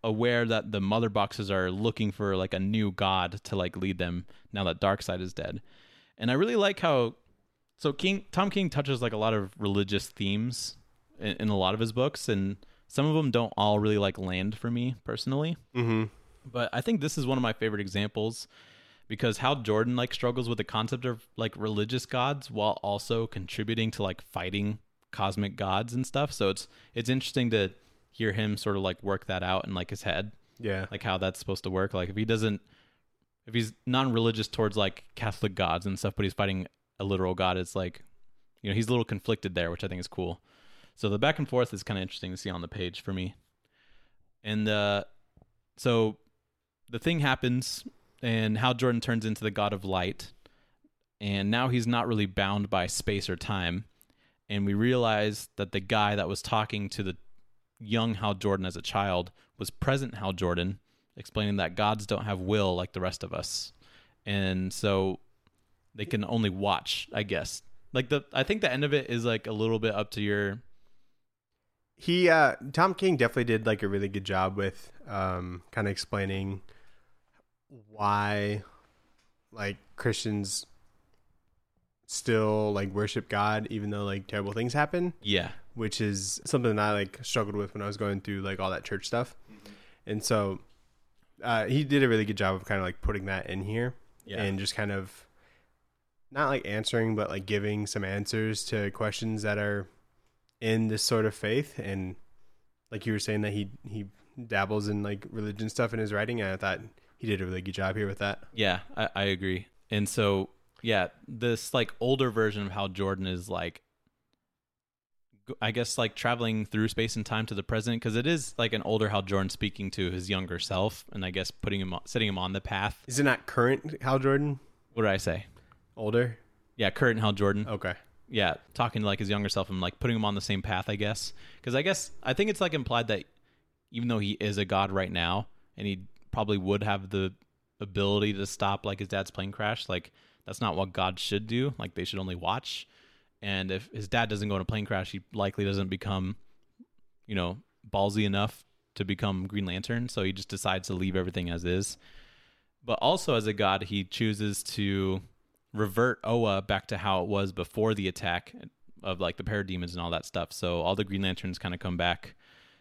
aware that the mother boxes are looking for like a new god to like lead them now that Darkseid is dead. And I really like how so King Tom King touches like a lot of religious themes in, in a lot of his books, and some of them don't all really like land for me personally.
Mm-hmm.
But I think this is one of my favorite examples because Hal Jordan like struggles with the concept of like religious gods while also contributing to like fighting cosmic gods and stuff. So it's it's interesting to hear him sort of like work that out in like his head.
Yeah.
Like how that's supposed to work. Like if he doesn't, if he's non-religious towards like Catholic gods and stuff, but he's fighting a literal god, it's like, you know, he's a little conflicted there, which I think is cool. So the back and forth is kind of interesting to see on the page for me. And uh, so the thing happens and Hal Jordan turns into the god of light. And now he's not really bound by space or time. And we realize that the guy that was talking to the young Hal Jordan as a child was present Hal Jordan, explaining that gods don't have will like the rest of us, and so they can only watch, I guess. Like the I think the end of it is like a little bit up to your
he uh Tom King definitely did like a really good job with um kind of explaining why like Christians still like worship God even though like terrible things happen.
Yeah.
Which is something that I like struggled with when I was going through like all that church stuff. Mm-hmm. And so uh, he did a really good job of kind of like putting that in here
yeah.
and just kind of not like answering, but like giving some answers to questions that are in this sort of faith. And like you were saying that he, he dabbles in like religion stuff in his writing. And I thought he did a really good job here with that.
Yeah, I, I agree. And so, yeah, this like older version of Hal Jordan is like, I guess like traveling through space and time to the present, because it is like an older Hal Jordan speaking to his younger self, and I guess putting him, setting him on the path.
Is it not current Hal Jordan?
What did I say?
Older?
Yeah, current Hal Jordan.
Okay.
Yeah, talking to like his younger self and like putting him on the same path, I guess. Because I guess I think it's like implied that even though he is a god right now, and he probably would have the ability to stop like his dad's plane crash, like that's not what God should do. Like they should only watch. And if his dad doesn't go in a plane crash, he likely doesn't become, you know, ballsy enough to become Green Lantern. So he just decides to leave everything as is. But also as a god, he chooses to revert Oa back to how it was before the attack of like the parademons and all that stuff. So all the Green Lanterns kind of come back.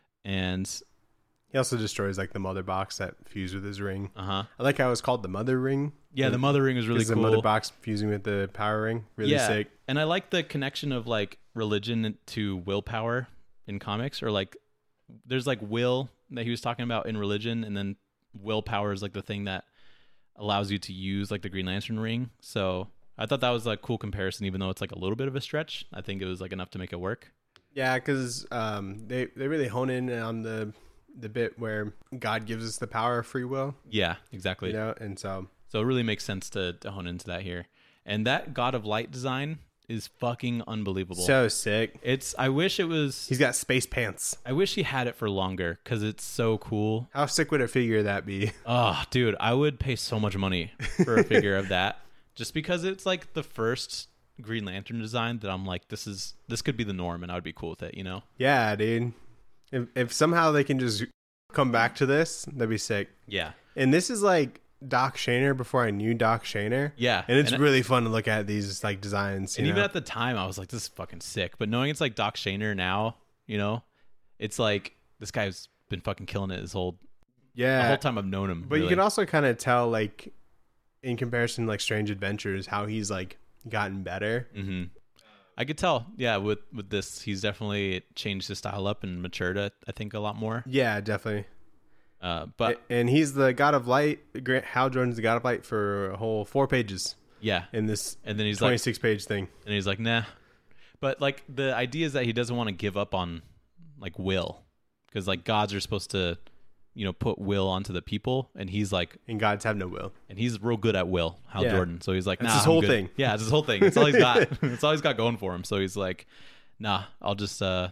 And
he also destroys like the mother box that fused with his ring.
Uh-huh.
I like how it was called the mother ring.
Yeah, the mother ring is really cool.
The mother box fusing with the power ring. Really
yeah.
sick.
And I like the connection of like religion to willpower in comics, or like there's like will that he was talking about in religion, and then willpower is like the thing that allows you to use like the Green Lantern ring. So I thought that was a cool comparison, even though it's like a little bit of a stretch. I think it was like enough to make it work.
Yeah, because um, they, they really hone in on the the bit where God gives us the power of free will.
Yeah, exactly.
You know, and so
so it really makes sense to, to hone into that here. And that God of Light design is fucking unbelievable.
So sick.
It's I wish it was
He's got space pants.
I wish he had it for longer because it's so cool.
How sick would a figure that be?
Oh, dude, I would pay so much money for a figure of that, just because it's like the first Green Lantern design that I'm like, this is this could be the norm, and I would be cool with it, you know?
Yeah, dude. If if somehow they can just come back to this, that'd be sick.
Yeah.
And this is like Doc Shaner before I knew Doc Shaner.
Yeah.
And it's
and
really fun to look at these like designs.
And
you
even
know?
at the time, I was like, this is fucking sick. But knowing it's like Doc Shaner now, you know, it's like this guy's been fucking killing it his whole
yeah
the whole time I've known him.
But
really.
you can also kind of tell, like, in comparison to like Strange Adventures, how he's like gotten better.
Mm-hmm. I could tell, yeah. With with this, he's definitely changed his style up and matured it, I think, a lot more.
Yeah, definitely.
Uh, but
and he's the God of Light. Hal Jordan's the God of Light for a whole four pages.
Yeah,
in this
and then he's
twenty-six
like,
page thing,
and he's like, nah. But like the idea is that he doesn't want to give up on like will, because like gods are supposed to, you know, put will onto the people, and he's like,
and gods have no will,
and he's real good at will, Hal
yeah.
Jordan. So he's like, nah,
that's his
I'm
whole
good.
thing.
Yeah, it's his whole thing. It's all he's got. It's all he's got going for him. So he's like, nah, I'll just uh,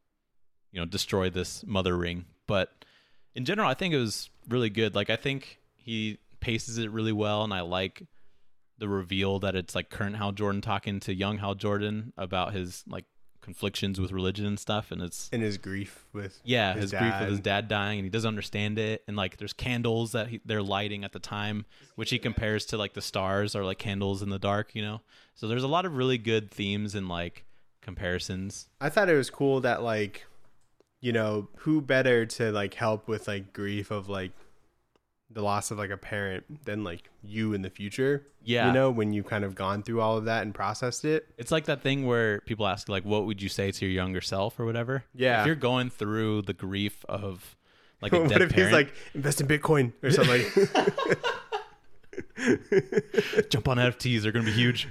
you know, destroy this mother ring. But in general, I think it was really good. Like I think he paces it really well, and I like the reveal that it's like current Hal Jordan talking to young Hal Jordan about his like conflictions with religion and stuff, and it's
And his grief with
yeah,
his
his, grief
dad.
with his dad dying, and he doesn't understand it. And like, there's candles that he, they're lighting at the time, which he compares to like the stars or like candles in the dark, you know. So there's a lot of really good themes and like comparisons.
I thought it was cool that like, you know, who better to like help with like grief of like the loss of like a parent than like you in the future.
Yeah.
You know, when you've kind of gone through all of that and processed it.
It's like that thing where people ask like, what would you say to your younger self or whatever?
Yeah.
If you're going through the grief of like a
What
dead
if
parent,
he's like, invest in Bitcoin or something?
jump on N F Ts, they're going to be huge.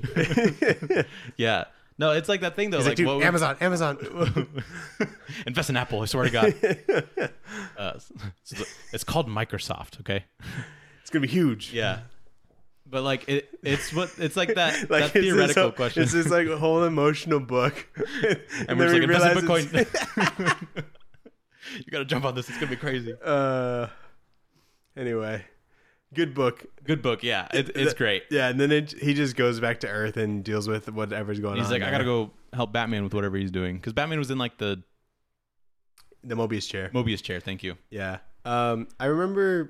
Yeah. No, it's like that thing though.
He's
like,
like, dude,
what would-
Amazon, Amazon.
invest in Apple, I swear to God. Uh, so it's called Microsoft, okay?
It's going to be huge.
Yeah. But like it, it's what it's like that
Like
that
it's this
theoretical
whole-
question.
It's this like whole emotional book.
and we're
then
just like,
we
invest in
realize
Bitcoin. You got to jump on this. It's gonna be crazy.
it's- Uh, anyway, good book.
Good book, yeah. It, it's great.
Yeah, and then it, he just goes back to Earth and deals with whatever's going
He's
on.
like, I
there.
gotta go help Batman with whatever he's doing because Batman was in like the
The Mobius chair.
Mobius chair. Thank you.
Yeah. Um, I remember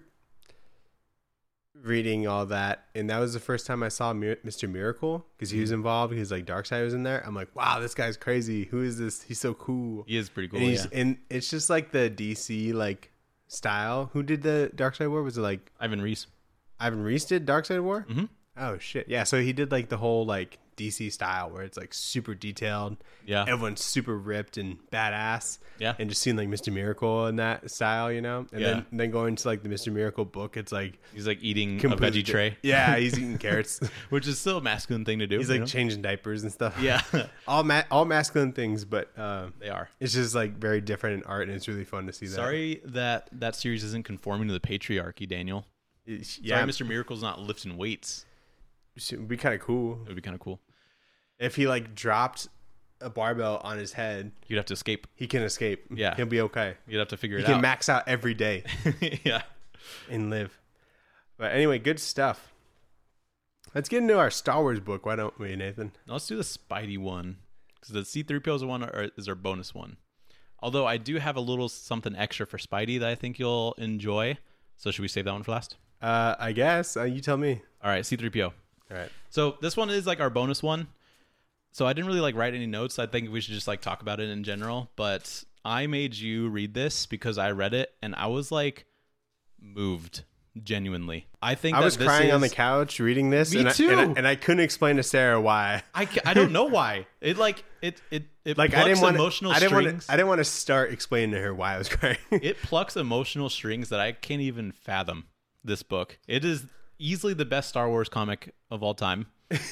reading all that, and that was the first time I saw Mir- Mister Miracle because he was involved. He's like Darkseid was in there. I'm like, wow, this guy's crazy. Who is this? He's so cool.
He is pretty cool.
and, he's,
Yeah.
and it's just like the D C like style. Who did the Darkseid War? Was it like
Ivan Reese.
Ivan Reese did Darkseid War?
Mhm.
Oh shit, yeah. So he did like the whole like D C style where it's like super detailed.
Yeah.
Everyone's super ripped and badass.
Yeah.
And just seeing like Mister Miracle in that style, you know? And
Yeah.
then then going to like the Mister Miracle book, it's like
He's like eating a
completely
veggie
di-
tray.
Yeah, he's eating carrots.
Which is still a masculine thing to do.
He's
you
like
know?
changing diapers and stuff.
Yeah.
all ma- all masculine things, but um,
They are.
it's just like very different in art, and it's really fun to see that.
Sorry that that series isn't conforming to the patriarchy, Daniel.
It's-
Yeah.
yeah,
Sorry, Mister Miracle's not lifting weights.
it would be kind of cool
It would be kind of cool.
if he like dropped a barbell on his head.
You'd have to escape.
He can escape.
Yeah.
He'll be okay.
You'd have to figure
He
it
can
out.
max out every day
Yeah.
and live. But anyway, good stuff. Let's get into our Star Wars book. Why don't we, Nathan?
Now let's do the Spidey one because the C three P O is one or is our bonus one. Although I do have a little something extra for Spidey that I think you'll enjoy. So should we save that one for last?
Uh, I guess. Uh, you tell me.
All right, C three P O.
All right.
So this one is like our bonus one. So I didn't really like write any notes. I think we should just like talk about it in general. But I made you read this because I read it and I was like moved genuinely. I think
I
that
was
this
crying on the
is-
couch reading this.
Me
and I,
too.
and, I, and I couldn't explain to Sarah why.
I, ca- I don't know why. It like it it it
Like
plucks
I didn't want.
emotional
I didn't want.
strings.
I didn't want to start explaining to her why I was crying.
It plucks emotional strings that I can't even fathom. This book. It is easily the best Star Wars comic of all time.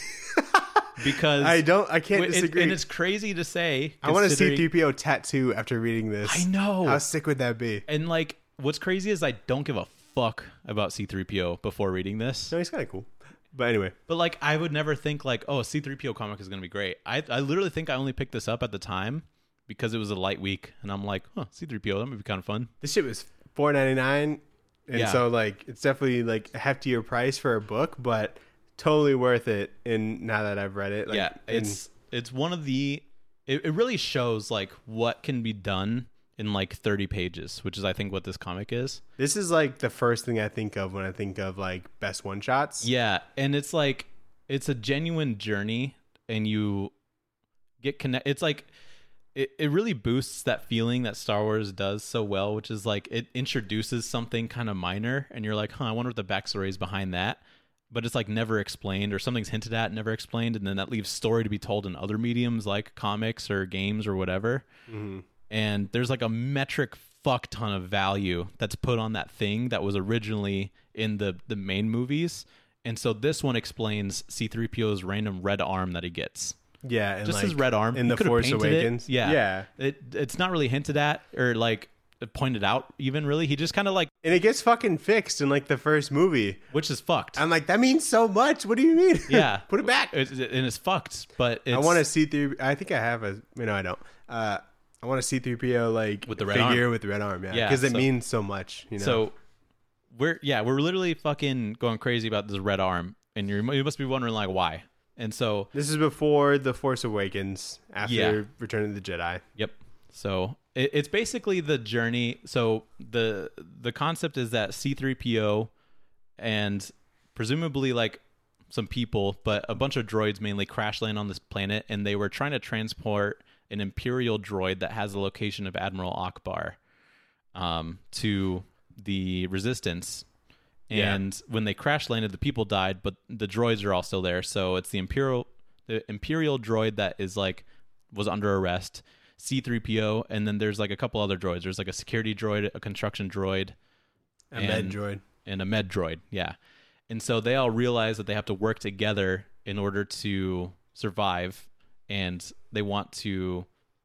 Because
I don't. I can't
it-
disagree.
and it's crazy to say.
I want a C
considering-
three P O tattoo after reading this.
I know.
How sick would that be?
And like, what's crazy is I don't give a fuck about C three P O before reading this.
No, he's kind of cool. But anyway,
But like, I would never think like, oh, a C three P O comic is gonna be great. I I literally think I only picked this up at the time because it was a light week, and I'm like, huh, C three P O, that might be kind of fun.
this shit was four ninety nine, and
Yeah.
so like it's definitely like a heftier price for a book, but totally worth it. And now that I've read it, like,
yeah,
and-
it's it's one of the. It, it really shows like what can be done in like thirty pages, which is I think what this comic is.
this is like the first thing I think of when I think of like best one shots.
Yeah, and it's like it's a genuine journey, and you get connect. It's like it, it really boosts that feeling that Star Wars does so well, which is like it introduces something kind of minor, and you're like, huh, I wonder what the backstory is behind that. But it's like never explained, or something's hinted at, never explained, and then that leaves story to be told in other mediums like comics or games or whatever.
Mm-hmm.
And there's like a metric fuck ton of value that's put on that thing that was originally in the the main movies. And so this one explains C three P O's random red arm that he gets.
Yeah, and
Just
like,
his red arm.
in
You
the
could've
Force
painted it.
Awakens.
Yeah.
yeah,
It it's not really hinted at or like pointed out even really. He just kind of like,
and it gets fucking fixed in like the first movie.
which is fucked.
I'm like, that means so much. What do you mean?
Yeah.
Put it back.
It, it- and it's fucked, but it's,
I want to see through. I think I have a. You know, I don't. Uh, I want to see three P O like
With the red
figure
arm.
with the red arm. Yeah,
Yeah,
because it
so-
means so much. You know.
So we're yeah we're literally fucking going crazy about this red arm, and you're, you must be wondering like why. And so
this is before The Force Awakens, after
Yeah.
Return of the Jedi.
Yep. So it, it's basically the journey. So the the concept is that C three P O and presumably like some people, but a bunch of droids mainly crash land on this planet, and they were trying to transport an Imperial droid that has the location of Admiral Akbar um, to the Resistance.
Yeah.
And when they crash landed, the people died, but the droids are all still there. So it's the Imperial the Imperial droid that is like was under arrest, C three P O, and then there's like a couple other droids. There's like a security droid, a construction droid,
A
and,
med droid.
and a med droid. Yeah. And so they all realize that they have to work together in order to survive, and they want to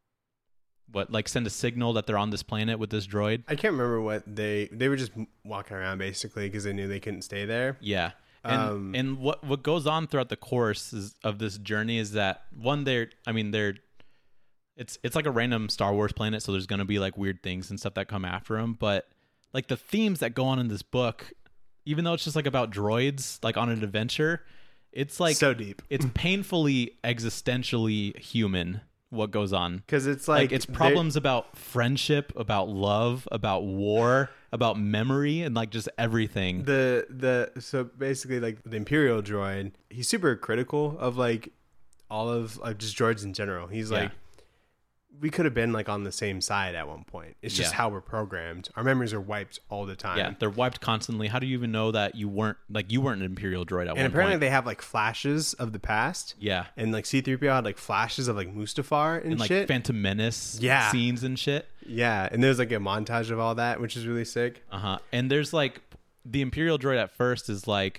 what like send a signal that they're on this planet with this droid.
I can't remember what they they were just walking around basically because they knew they couldn't stay there.
Yeah. And
Um,
and what what goes on throughout the course is, of this journey is that one they're I mean they're it's it's like a random Star Wars planet, so there's going to be like weird things and stuff that come after them, but like the themes that go on in this book, even though it's just like about droids like on an adventure, it's like
so deep
it's painfully existentially human what goes on.
because it's
Like,
like,
it's
they're-
problems about friendship, about love, about war, about memory, and like just everything.
the the so basically like the Imperial droid. He's super critical of like all of like just droids in general. He's
Yeah.
like, we could have been like on the same side at one point. It's just
Yeah.
how we're programmed. Our memories are wiped all the time.
Yeah, they're wiped constantly. How do you even know that you weren't like you weren't an Imperial droid at
And
one
apparently
point?
they have like flashes of the past.
Yeah,
And like C three P O had like flashes of like Mustafar and,
and like
shit.
Phantom Menace
Yeah.
scenes and shit.
Yeah, and there's like a montage of all that, which is really sick.
Uh huh. And there's like the Imperial droid at first is like,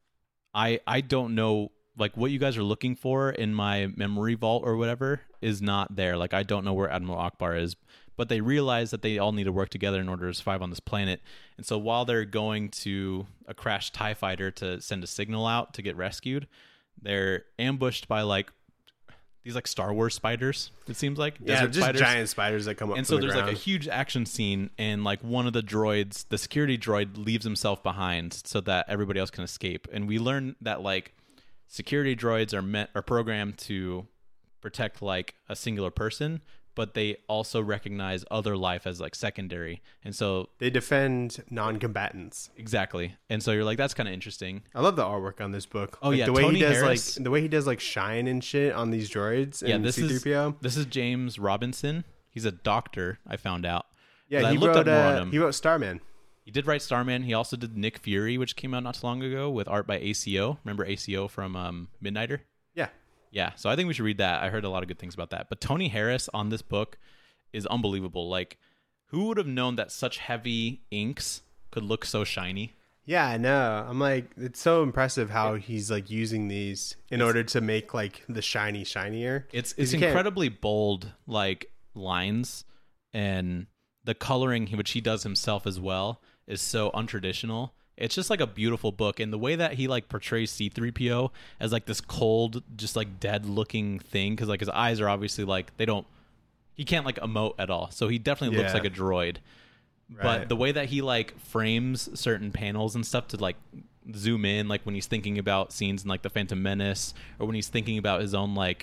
I I don't know like what you guys are looking for in my memory vault or whatever is not there. Like I don't know where Admiral Akbar is, but they realize that they all need to work together in order to survive on this planet. And so while they're going to a crashed TIE fighter to send a signal out to get rescued, they're ambushed by like these like Star Wars spiders. It seems like
Yeah,
desert
just
spiders.
giant spiders that come up.
And
from
so
the
there's like
ground.
a huge action scene, and like one of the droids, the security droid, leaves himself behind so that everybody else can escape. And we learn that like security droids are meant are programmed to protect like a singular person, but they also recognize other life as like secondary. And so
They defend non-combatants.
exactly. And so you're like, that's kind of interesting.
I love the artwork on this book.
Oh,
Like,
yeah,
the way
Tony
he does
Harris-
like the way he does like shine and shit on these droids.
Yeah,
and
this
C three P O.
is this is James Robinson. He's a doctor. I found out.
Yeah,
But I
he
looked
wrote
up more on
uh,
him.
he wrote Starman.
He did write Starman. He also did Nick Fury, which came out not too long ago with art by A C O. Remember A C O from um, Midnighter?
Yeah,
Yeah, so I think we should read that. I heard a lot of good things about that. But Tony Harris on this book is unbelievable. Like, who would have known that such heavy inks could look so shiny?
yeah, I know. I'm like, it's so impressive how he's like using these in order to make like the shiny shinier.
It's
'Cause
it's
you can't-
incredibly bold, like lines, and the coloring, which he does himself as well, is so untraditional. It's just like a beautiful book, and the way that he like portrays C three P O as like this cold, just like dead looking thing, because like his eyes are obviously like they don't, he can't like emote at all, so he definitely looks
Yeah.
like a droid.
Right.
But the way that he like frames certain panels and stuff to like zoom in, like when he's thinking about scenes in like the Phantom Menace, or when he's thinking about his own like,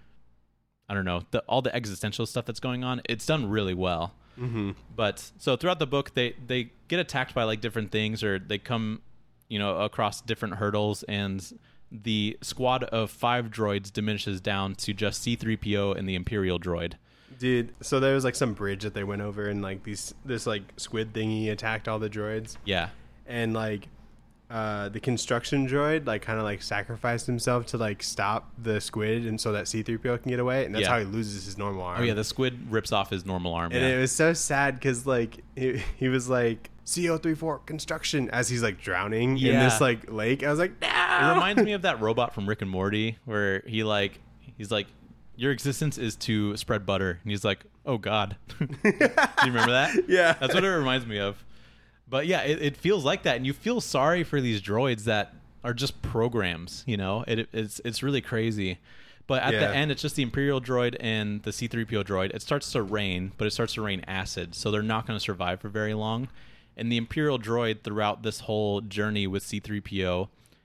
I don't know, the, all the existential stuff that's going on, it's done really well.
Mm-hmm.
But so throughout the book, they they get attacked by like different things, or they come, you know, across different hurdles, and the squad of five droids diminishes down to just C three P O and the Imperial droid.
Dude, so there was like some bridge that they went over, and like these this like squid thingy attacked all the droids,
Yeah,
and like uh the construction droid like kind of like sacrificed himself to like stop the squid, and so that C three P O can get away, and that's
Yeah.
how he loses his normal arm.
oh yeah, the squid rips off his normal arm.
and
yeah.
it was so sad because like he, he was like C O three four construction as he's like drowning in
Yeah.
this like lake. I was like, no.
It reminds me of that robot from Rick and Morty where he like he's like, your existence is to spread butter, and he's like, oh god. Do you remember that?
Yeah.
That's what it reminds me of. But yeah, it, it feels like that, and you feel sorry for these droids that are just programs, you know. It, it's it's really crazy. But at
Yeah.
the end, it's just the Imperial droid and the C three P O droid. It starts to rain, but it starts to rain acid, so they're not going to survive for very long. And the Imperial droid, throughout this whole journey with C three P O,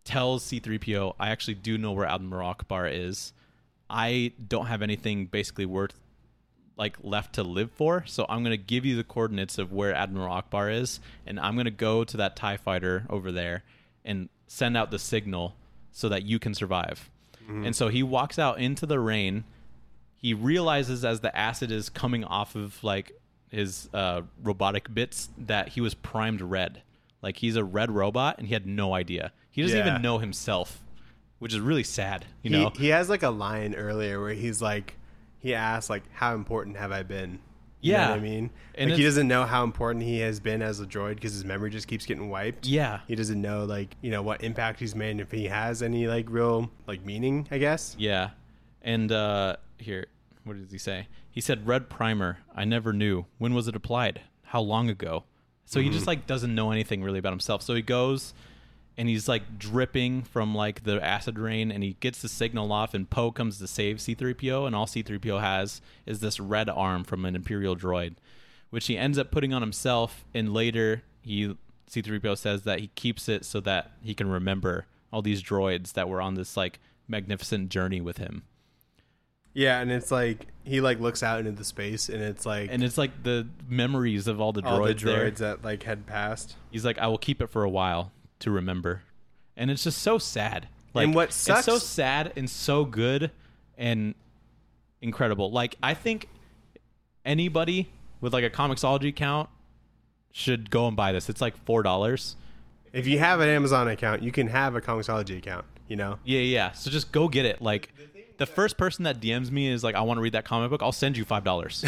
tells C three P O, I actually do know where Admiral Akbar is. I don't have anything basically worth like left to live for, so I'm going to give you the coordinates of where Admiral Akbar is, and I'm going to go to that TIE fighter over there and send out the signal so that you can survive. Mm-hmm. And so he walks out into the rain. He realizes as the acid is coming off of like his uh, robotic bits that he was primed red. Like he's a red robot, and he had no idea. He doesn't yeah. even know himself, which is really sad. You
he,
know,
he has like a line earlier where he's like, he asks like, "How important have I been?" You
yeah,
know what I mean, and like, he doesn't know how important he has been as a droid because his memory just keeps getting wiped.
Yeah,
he doesn't know like you know what impact he's made, if he has any like real like meaning, I guess.
Yeah, and uh, here, what does he say? He said, "Red primer. I never knew. When was it applied? How long ago?" So mm-hmm. he just like doesn't know anything really about himself. So he goes. And he's like dripping from like the acid rain, and he gets the signal off, and Poe comes to save C three P O, and all C three P O has is this red arm from an Imperial droid, which he ends up putting on himself. And later, he C three P O says that he keeps it so that he can remember all these droids that were on this like magnificent journey with him.
Yeah, and it's like he like looks out into the space, and it's like
and it's like the memories of all the droids,
all the droids
there.
that like had passed.
He's like, I will keep it for a while to remember. And it's just so sad. Like,
and what sucks,
it's so sad and so good and incredible. Like, I think anybody with like a Comixology account should go and buy this. It's like four dollars.
If you have an Amazon account, you can have a Comixology account, you know?
Yeah, yeah. So just go get it. Like, the first person that D Ms me is like, I want to read that comic book, I'll send you five dollars.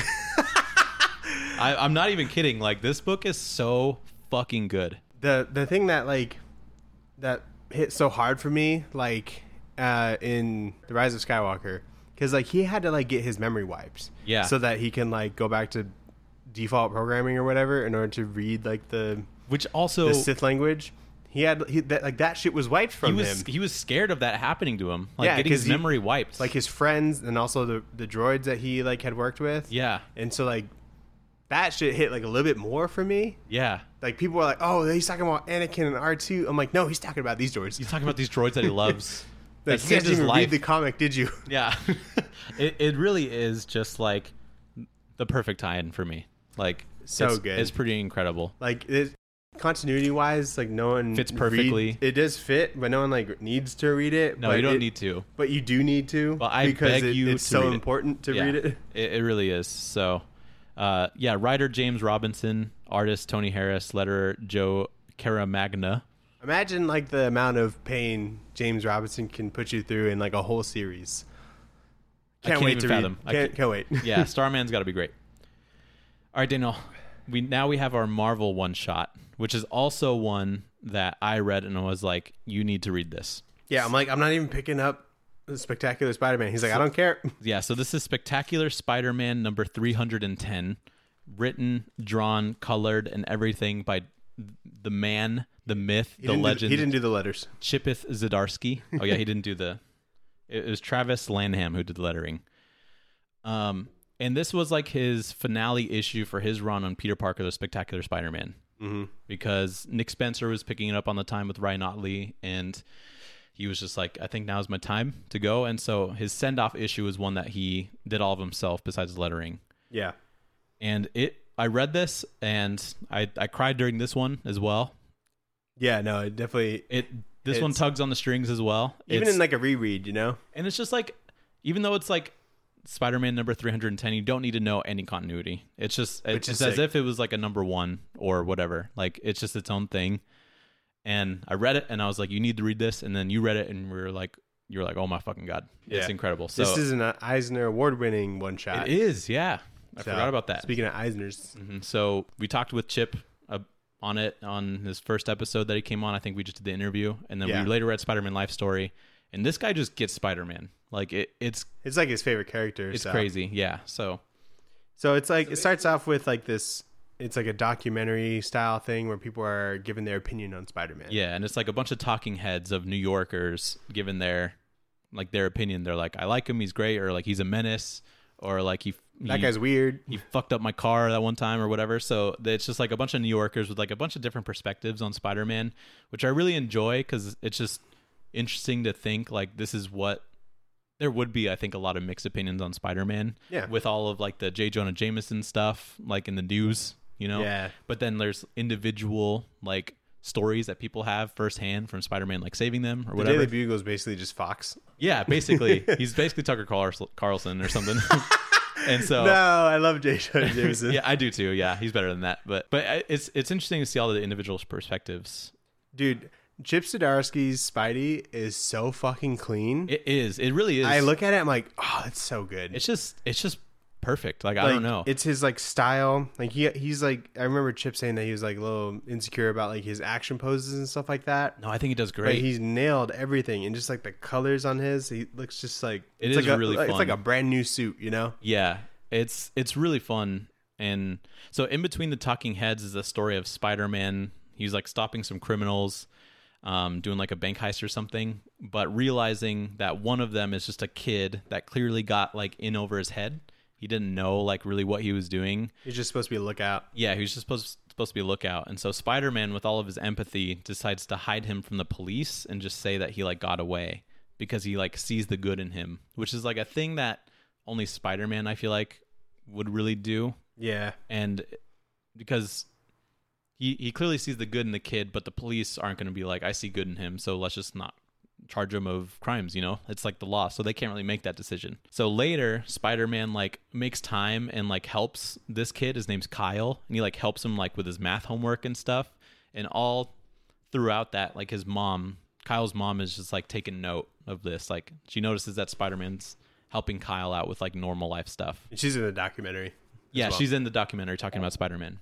I, I'm not even kidding. Like, this book is so fucking good.
The the thing that like that hit so hard for me, like uh, in The Rise of Skywalker, because like he had to like get his memory wiped,
yeah,
so that he can like go back to default programming or whatever in order to read like the
which also
the Sith language. He had he, that like that shit was wiped from
he was,
him.
He was scared of that happening to him, like
yeah,
getting his
he,
memory wiped,
like his friends and also the the droids that he like had worked with.
Yeah,
and so like. That shit hit like a little bit more for me.
Yeah.
Like people were like, oh, he's talking about Anakin and R two. I'm like, no, he's talking about these droids.
He's talking about these droids that he loves.
Like, you didn't even life. read the comic, did you?
Yeah. it it really is just like the perfect tie-in for me. Like
so
it's,
good.
It's pretty incredible.
Like it, continuity wise, like no one
fits perfectly.
Read, it does fit, but no one like needs to read it.
No,
but
you don't
it,
need to.
But you do need to.
Well, I
because
beg
it,
you
it's
to
so
read
important
it.
to
yeah,
read it.
it. It really is. So. Uh, yeah, writer James Robinson, artist Tony Harris, letterer Joe Caramagna.
Imagine like the amount of pain James Robinson can put you through in like a whole series. Can't,
can't
wait
even
to
fathom.
read. Can't,
can't,
can't wait.
Yeah, Starman's got to be great. All right, Daniel. We now we have our Marvel one shot, which is also one that I read and I was like, you need to read this.
Yeah, I'm like, I'm not even picking up Spectacular Spider-Man. He's like, I don't care.
Yeah, so this is Spectacular Spider-Man number three hundred ten, written, drawn, colored, and everything by the man, the myth,
he
the legend.
Do, he didn't do the letters.
Chipith Zdarsky. Oh yeah, he didn't do the. It was Travis Lanham who did the lettering. Um, and this was like his finale issue for his run on Peter Parker, the Spectacular Spider-Man,
mm-hmm.
because Nick Spencer was picking it up on the time with Ryan Otley, and he was just like, I think now's my time to go. And so his send-off issue was one that he did all of himself besides the lettering.
Yeah.
And it, I read this and I, I cried during this one as well.
Yeah, no, it definitely.
It This one tugs on the strings as well.
Even
it's,
in like a reread, you know?
And it's just like, even though it's like Spider-Man number three hundred ten, you don't need to know any continuity. It's just, it's just as if it was like a number one or whatever. Like it's just its own thing. And I read it, and I was like, "You need to read this." And then you read it, and we were like, "You were like, oh my fucking god,
yeah.
It's incredible." So
this is an Eisner Award-winning one shot.
It is, yeah. I
so,
forgot about that.
Speaking of Eisners,
mm-hmm. So we talked with Chip uh, on it on his first episode that he came on. I think we just did the interview, and then yeah. we later read Spider-Man Life Story. And this guy just gets Spider-Man. Like it, it's
it's like his favorite character.
It's
so.
crazy, yeah. So,
so it's like it starts off with like this. It's like a documentary style thing where people are giving their opinion on Spider-Man.
Yeah, and it's like a bunch of talking heads of New Yorkers giving their like their opinion. They're like, I like him, he's great, or like he's a menace, or like he, he
that guy's weird.
He fucked up my car that one time or whatever. So it's just like a bunch of New Yorkers with like a bunch of different perspectives on Spider-Man, which I really enjoy because it's just interesting to think like this is what there would be. I think a lot of mixed opinions on Spider-Man.
Yeah.
With all of like the J. Jonah Jameson stuff, like in the news, you know.
Yeah.
But then there's individual like stories that people have firsthand from Spider-Man, like saving them or
The
whatever.
Daily Bugle is basically just Fox.
Yeah, basically, he's basically Tucker Carl- Carlson or something. And so,
no, I love J. Jonah Jameson.
yeah, I do too. Yeah, he's better than that. But but I- it's it's interesting to see all the individual perspectives.
Dude, Chip Zdarsky's Spidey is so fucking clean.
It is. It really is.
I look at it, I'm like, oh, it's so good.
It's just it's just perfect. Like, I
Like,
don't know.
It's his like style. Like he he's like I remember Chip saying that he was like a little insecure about like his action poses and stuff like that.
No, I think he does
But
great.
he's nailed everything, and just like the colors on his, he looks just like
It
it's
is
like a,
really
It's
fun.
like a brand new suit, you know?
Yeah, it's it's really fun. And so in between the talking heads is a story of Spider-Man. He's like stopping some criminals, um, doing like a bank heist or something, but realizing that one of them is just a kid that clearly got like in over his head. He didn't know like really what he was doing.
He's just supposed to be a lookout.
Yeah, he was just supposed supposed to be a lookout. And so Spider-Man, with all of his empathy, decides to hide him from the police and just say that he like got away because he like sees the good in him, which is like a thing that only Spider-Man, I feel like, would really do.
Yeah.
And because he he clearly sees the good in the kid, but the police aren't going to be like, I see good in him, so let's just not charge him of crimes, you know? It's like the law, so they can't really make that decision. So later, Spider-Man like makes time and like helps this kid. His name's Kyle, and he like helps him like with his math homework and stuff. And all throughout that, like his mom, Kyle's mom is just like taking note of this. Like she notices that Spider-Man's helping Kyle out with like normal life stuff.
And she's in the documentary.
Yeah,
well.
she's in the documentary talking about Spider-Man.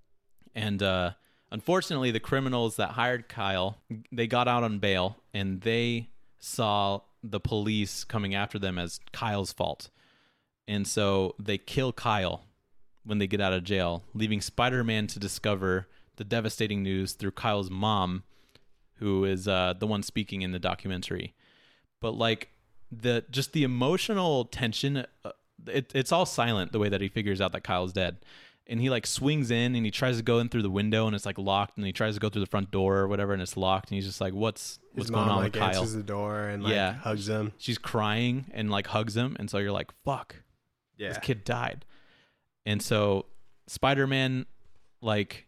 And uh, unfortunately, the criminals that hired Kyle, they got out on bail, and they saw the police coming after them as Kyle's fault. And so they kill Kyle when they get out of jail, leaving Spider-Man to discover the devastating news through Kyle's mom, who is uh, the one speaking in the documentary. But like the just the emotional tension, uh, it, it's all silent the way that he figures out that Kyle's dead. And he like swings in and he tries to go in through the window and it's like locked, and he tries to go through the front door or whatever and it's locked, and he's just like, what's what's
His
going
mom
on
like
with Kyle?
answers the door and like
Yeah.
hugs him.
She's crying and like hugs him, and so you're like, fuck,
Yeah.
this kid died. And so Spider-Man like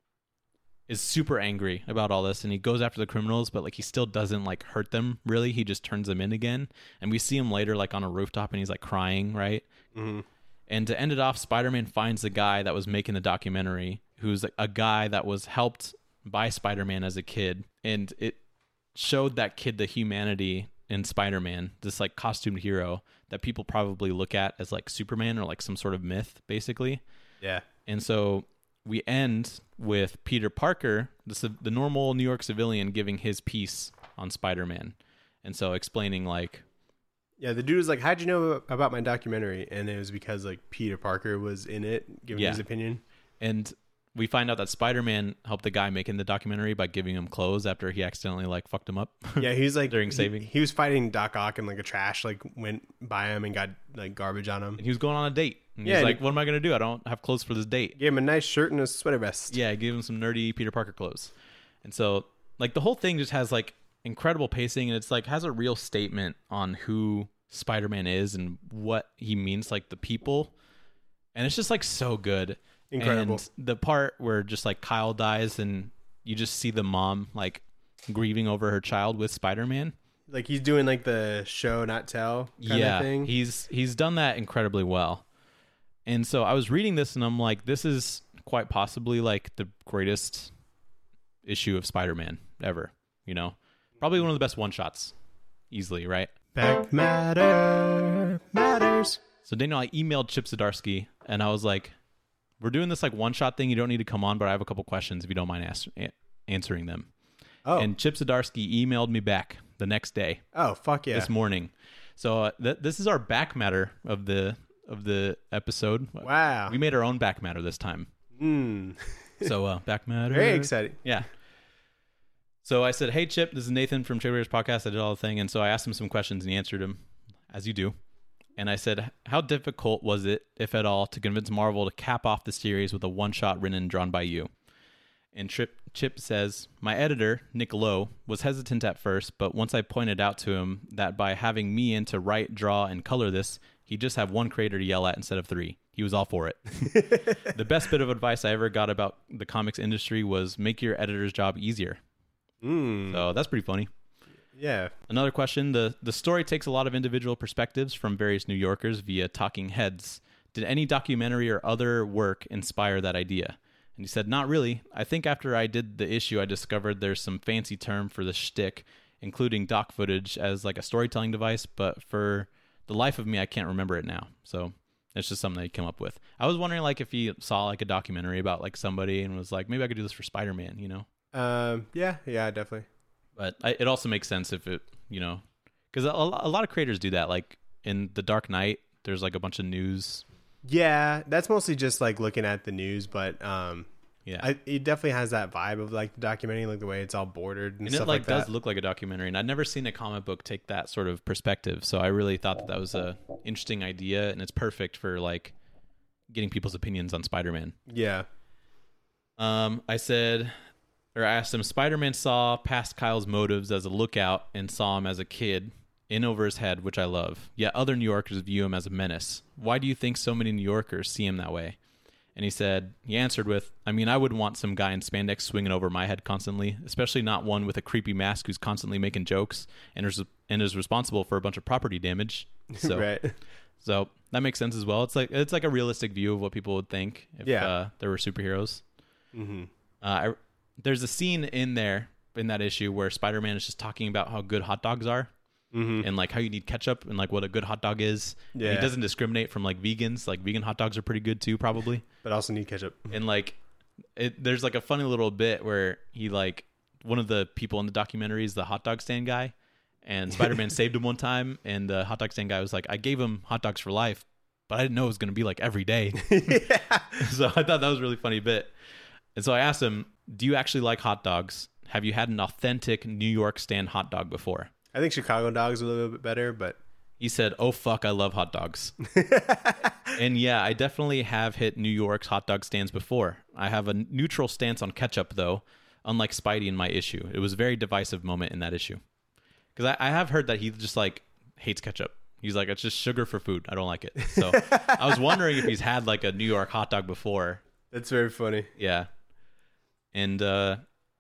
is super angry about all this, and he goes after the criminals, but like he still doesn't like hurt them really. He just turns them in again, and we see him later like on a rooftop and he's like crying, right?
Mm-hmm.
And to end it off, Spider-Man finds the guy that was making the documentary, who's a guy that was helped by Spider-Man as a kid. And it showed that kid the humanity in Spider-Man, this like costumed hero that people probably look at as like Superman or like some sort of myth, basically.
Yeah.
And so we end with Peter Parker, the, civ- the normal New York civilian, giving his piece on Spider-Man. And so explaining like,
Yeah, the dude was like, how'd you know about my documentary? And it was because like Peter Parker was in it giving
Yeah.
his opinion.
and we find out that Spider-Man helped the guy making the documentary by giving him clothes after he accidentally like fucked him up.
Yeah, he was like
During
he-
saving.
He, was fighting Doc Ock and like a trash like went by him and got like garbage on him.
And he was going on a date. And
Yeah,
he's
and
like,
he-
what am I going to do? I don't have clothes for this date.
Gave him a nice shirt and a sweater vest.
Yeah, I gave him some nerdy Peter Parker clothes. And so like the whole thing just has like incredible pacing, and it's like has a real statement on who Spider-Man is and what he means like the people. And it's just like so good.
Incredible.
And the part where just like Kyle dies and you just see the mom like grieving over her child with Spider-Man.
Like he's doing like the show not tell kind
yeah,
of thing.
he's he's done that incredibly well. And so I was reading this and I'm like, this is quite possibly like the greatest issue of Spider-Man ever, you know? Probably one of the best one-shots easily, right?
Back matter matters.
So Daniel, I emailed Chip Zdarsky and I was like, we're doing this like one-shot thing. You don't need to come on, but I have a couple questions if you don't mind as- answering them.
Oh.
And Chip Zdarsky emailed me back the next day.
Oh, fuck yeah.
This morning. So uh, th- this is our back matter of the of the episode.
Wow.
We made our own back matter this time.
Mm.
So uh, back matter.
Very exciting.
Yeah. So I said, hey, Chip, this is Nathan from Trade Raiders Podcast. I did all the thing. And so I asked him some questions and he answered them, as you do. And I said, how difficult was it, if at all, to convince Marvel to cap off the series with a one-shot written and drawn by you? And Chip, Chip says, my editor, Nick Lowe, was hesitant at first, but once I pointed out to him that by having me in to write, draw, and color this, he'd just have one creator to yell at instead of three. He was all for it. The best bit of advice I ever got about the comics industry was make your editor's job easier.
Mm.
So that's pretty funny.
Yeah.
Another question. The, the story takes a lot of individual perspectives from various New Yorkers via talking heads. Did any documentary or other work inspire that idea? And he said, not really. I think after I did the issue, I discovered there's some fancy term for the shtick, including doc footage as like a storytelling device. But for the life of me, I can't remember it now. So it's just something that he came up with. I was wondering like if he saw like a documentary about like somebody and was like, maybe I could do this for Spider-Man, you know?
Um. Yeah. Yeah. Definitely.
But I, it also makes sense if it, you know, because a, a lot of creators do that. Like in The Dark Knight, there's like a bunch of news.
Yeah, that's mostly just like looking at the news, but um,
Yeah,
I, it definitely has that vibe of like the documentary, like the way it's all bordered and,
and
stuff
it like,
like
does
that.
look like a documentary. And I'd never seen a comic book take that sort of perspective, so I really thought that that was a interesting idea, and it's perfect for like getting people's opinions on Spider-Man.
Yeah.
Um, I said, or I asked him, Spider-Man saw past Kyle's motives as a lookout and saw him as a kid in over his head, which I love. Yet other New Yorkers view him as a menace. Why do you think so many New Yorkers see him that way? And he said, he answered with, I mean, I wouldn't want some guy in spandex swinging over my head constantly, especially not one with a creepy mask who's constantly making jokes and is, and is responsible for a bunch of property damage. So,
Right.
So that makes sense as well. It's like it's like a realistic view of what people would think if
Yeah.
uh, there were superheroes.
Mm-hmm.
Uh, I, there's a scene in there in that issue where Spider-Man is just talking about how good hot dogs are.
Mm-hmm.
And like how you need ketchup and like what a good hot dog is.
Yeah.
And he doesn't discriminate from like vegans. Like vegan hot dogs are pretty good too, probably.
But also need ketchup.
And like, it, there's like a funny little bit where he like one of the people in the documentary is the hot dog stand guy, and Spider-Man saved him one time, and the hot dog stand guy was like, "I gave him hot dogs for life, but I didn't know it was going to be like every day."
Yeah.
So I thought that was a really funny bit. And so I asked him, "Do you actually like hot dogs? Have you had an authentic New York stand hot dog before?"
I think Chicago dogs are a little bit better, but
He said, "Oh fuck, I love hot dogs." And yeah, I definitely have hit New York's hot dog stands before. I have a neutral stance on ketchup, though, unlike Spidey in my issue. It was a very divisive moment in that issue. Because I, I have heard that he just, like, hates ketchup. He's like, it's just sugar for food. I don't like it. So I was wondering if he's had, like, a New York hot dog before.
that's very funny.
Yeah. And uh,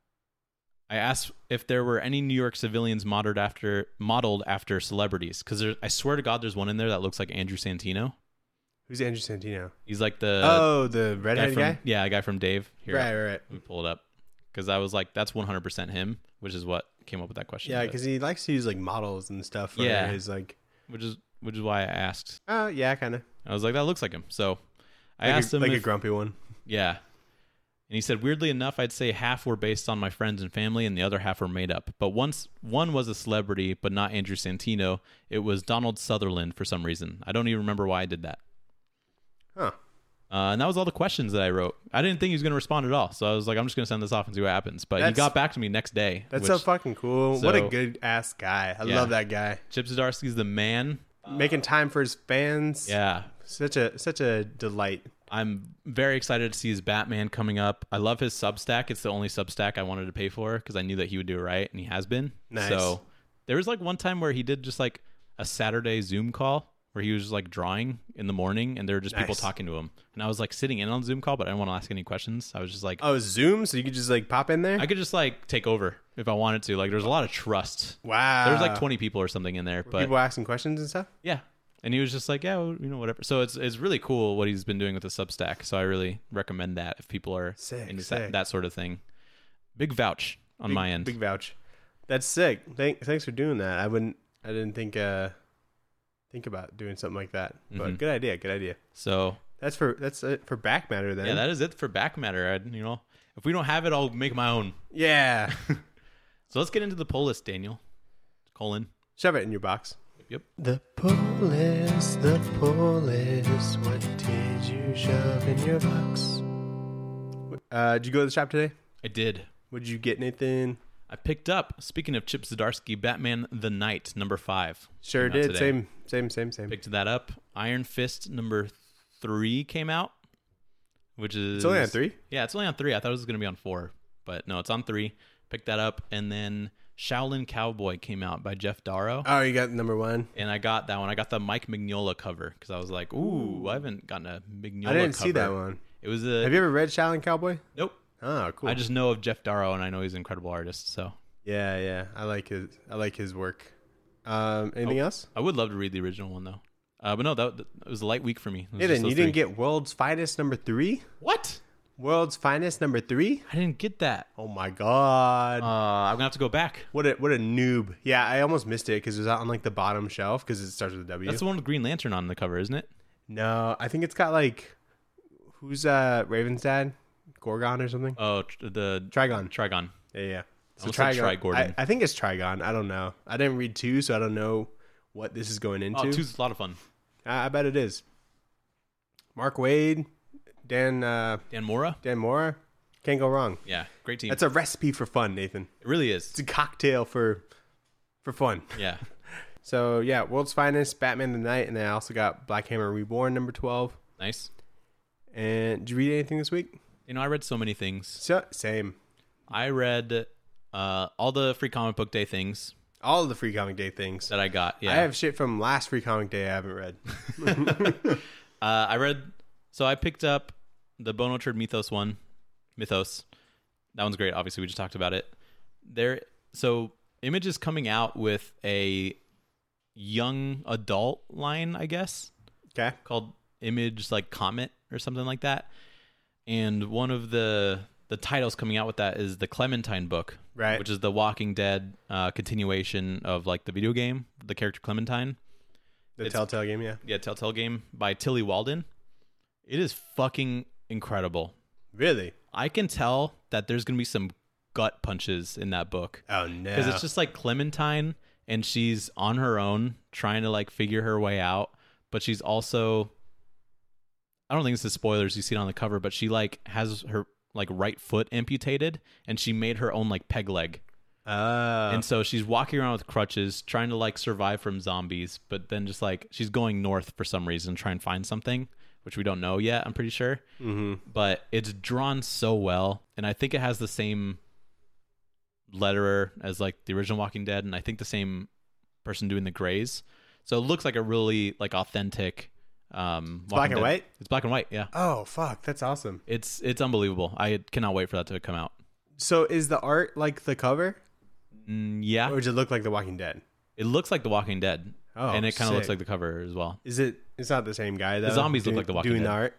I asked if there were any New York civilians modeled after modeled after celebrities. Because I swear to God, there's one in there that looks like Andrew Santino.
Who's Andrew Santino?
He's like the
oh, the redhead
from,
guy?
Yeah, a guy from Dave. Here,
Right, right, right.
let me pull it up. Because I was like, that's one hundred percent him, which is what came up with that question.
Yeah,
But-
because he likes to use like models and stuff for
Yeah.
his like.
which is which is why I asked.
Oh yeah, kind of.
I was like, that looks like him. So I
like
asked
a,
him
like
if,
a grumpy one.
yeah. And he said, weirdly enough, I'd say half were based on my friends and family and the other half were made up. But once one was a celebrity, but not Andrew Santino. It was Donald Sutherland for some reason. I don't even remember why I did that.
Huh.
Uh, and that was all the questions that I wrote. I didn't think he was going to respond at all. So I was like, I'm just going to send this off and see what happens. But
That's-
he got back to me next day.
That's
which,
so fucking cool. what a
so-
good ass guy. I
Yeah.
love that guy.
Chip Zdarsky's the man.
Making time for his fans.
Yeah.
Such a such a delight.
I'm very excited to see his Batman coming up. I love his Substack. It's the only Substack I wanted to pay for because I knew that he would do it right, and he has been.
Nice.
So there was like one time where he did just like a Saturday Zoom call where he was just like drawing in the morning, and there were just people
Nice.
talking to him. And I was like sitting in on the Zoom call, but I didn't want to ask any questions. I was just like,
Oh, Zoom, so you could just like pop in there.
I could just like take over if I wanted to. Like, there's a lot of trust.
Wow.
There was like twenty people or something in there, but
people asking questions and stuff.
yeah. And he was just like, yeah, well, you know, whatever. So it's it's really cool what he's been doing with the Substack. So I really recommend that if people are
Sick,
into
sick.
that, that sort of thing. Big vouch on
Big-
my end.
Big vouch. That's sick. Thank, thanks for doing that. I wouldn't. I didn't think. Uh, think about doing something like that. But
Mhm.
good idea. Good idea.
So
That's for that's it for back matter then.
yeah, that is it for back matter. I, you know, if we don't have it, I'll make my own.
Yeah.
So let's get into the poll list, Daniel. Colin.
Shove it in your box.
Yep.
The pull list, the pull list. What did you shove in your box? Uh, did you go to the shop today?
I did.
Would you get anything?
I picked up, speaking of Chip Zdarsky, Batman the Knight, number five.
Sure
Came out
did.
today.
Same, same, same, same.
Picked that up. Iron Fist number three came out, which is...
It's only on three.
Yeah, it's only on three. I thought it was going to be on four. But no, it's on three. Picked that up, and then Shaolin Cowboy came out by Jeff Darrow.
Oh, you got number one?
And I got that one. I got the Mike Mignola cover because I was like, ooh, I haven't gotten a Mignola
I didn't
cover.
see that one.
It was a...
Have you ever read Shaolin Cowboy?
Nope.
Oh, cool.
I just know of Jeff Darrow, and I know he's an incredible artist, so...
Yeah, yeah. I like his I like his work. Um, anything
oh,
else?
I would love to read the original one, though. Uh, but no, that, that it was a light week for me.
Hey, then you didn't get World's Finest number three?
What?
World's Finest number three?
I didn't get that.
Oh my god!
Uh, I'm gonna have to go back.
What a what a noob! Yeah, I almost missed it because it was out on like the bottom shelf because it starts with a W.
That's the one with Green Lantern on the cover, isn't it?
No, I think it's got like who's uh Raven's dad, Gorgon or something.
Oh, tr- the
Trigon.
Trigon.
Yeah, yeah. So
almost said
Trigon.
Trigordon.
I, I think it's Trigon. I don't know. I didn't read two, so I don't know what this is going into.
Oh, two's a lot of fun.
I, I bet it is. Mark Wade, Dan uh,
Dan Mora.
Dan Mora. Can't go wrong.
Yeah, great team.
That's a recipe for fun, Nathan.
It really is.
It's a cocktail for for fun.
Yeah.
So yeah, World's Finest, Batman the Knight, and then I also got Black Hammer Reborn number twelve.
Nice.
And did you read anything this week?
You know, I read so many things.
So, same.
I read uh, all the Free Comic Book Day things
All of the Free Comic Day things.
that I got. Yeah.
I have shit from last Free Comic Day I haven't read.
uh, I read. So I picked up the Bone Orchard Mythos one. Mythos. That one's great. Obviously, we just talked about it. There. So Image is coming out with a young adult line, I guess,
Okay.
called Image like Comet or something like that. And one of the the titles coming out with that is the Clementine book,
Right.
which is the Walking Dead uh, continuation of like the video game, the character Clementine.
The
It's-
Telltale game, yeah.
Yeah, Telltale game by Tilly Walden. It is fucking incredible.
Really?
I can tell that there's going to be some gut punches in that book.
Oh no.
Because it's just like Clementine and she's on her own trying to like figure her way out. But she's also, I don't think this is spoilers, you see it on the cover, but she like has her like right foot amputated and she made her own like peg leg.
Uh,
And so she's walking around with crutches, trying to like survive from zombies, but then just like she's going north for some reason, try and find something, which we don't know yet, I'm pretty sure.
mm-hmm.
But it's drawn so well, and I think it has the same letterer as like the original Walking Dead, and I think the same person doing the grays. So it looks like a really like authentic. Um,
It's black and
Dead.
white?
It's black and white. Yeah,
Oh fuck, that's awesome.
it's it's unbelievable. I cannot wait for that to come out.
So is the art like the cover?
Mm, yeah,
Or does it look like The Walking Dead?
it looks like The Walking Dead,
Oh,
and it kind of looks
sick.
like the cover as well.
Is it? It's not the same guy though.
zombies look
doing-
like The Walking
doing
Dead.
the art.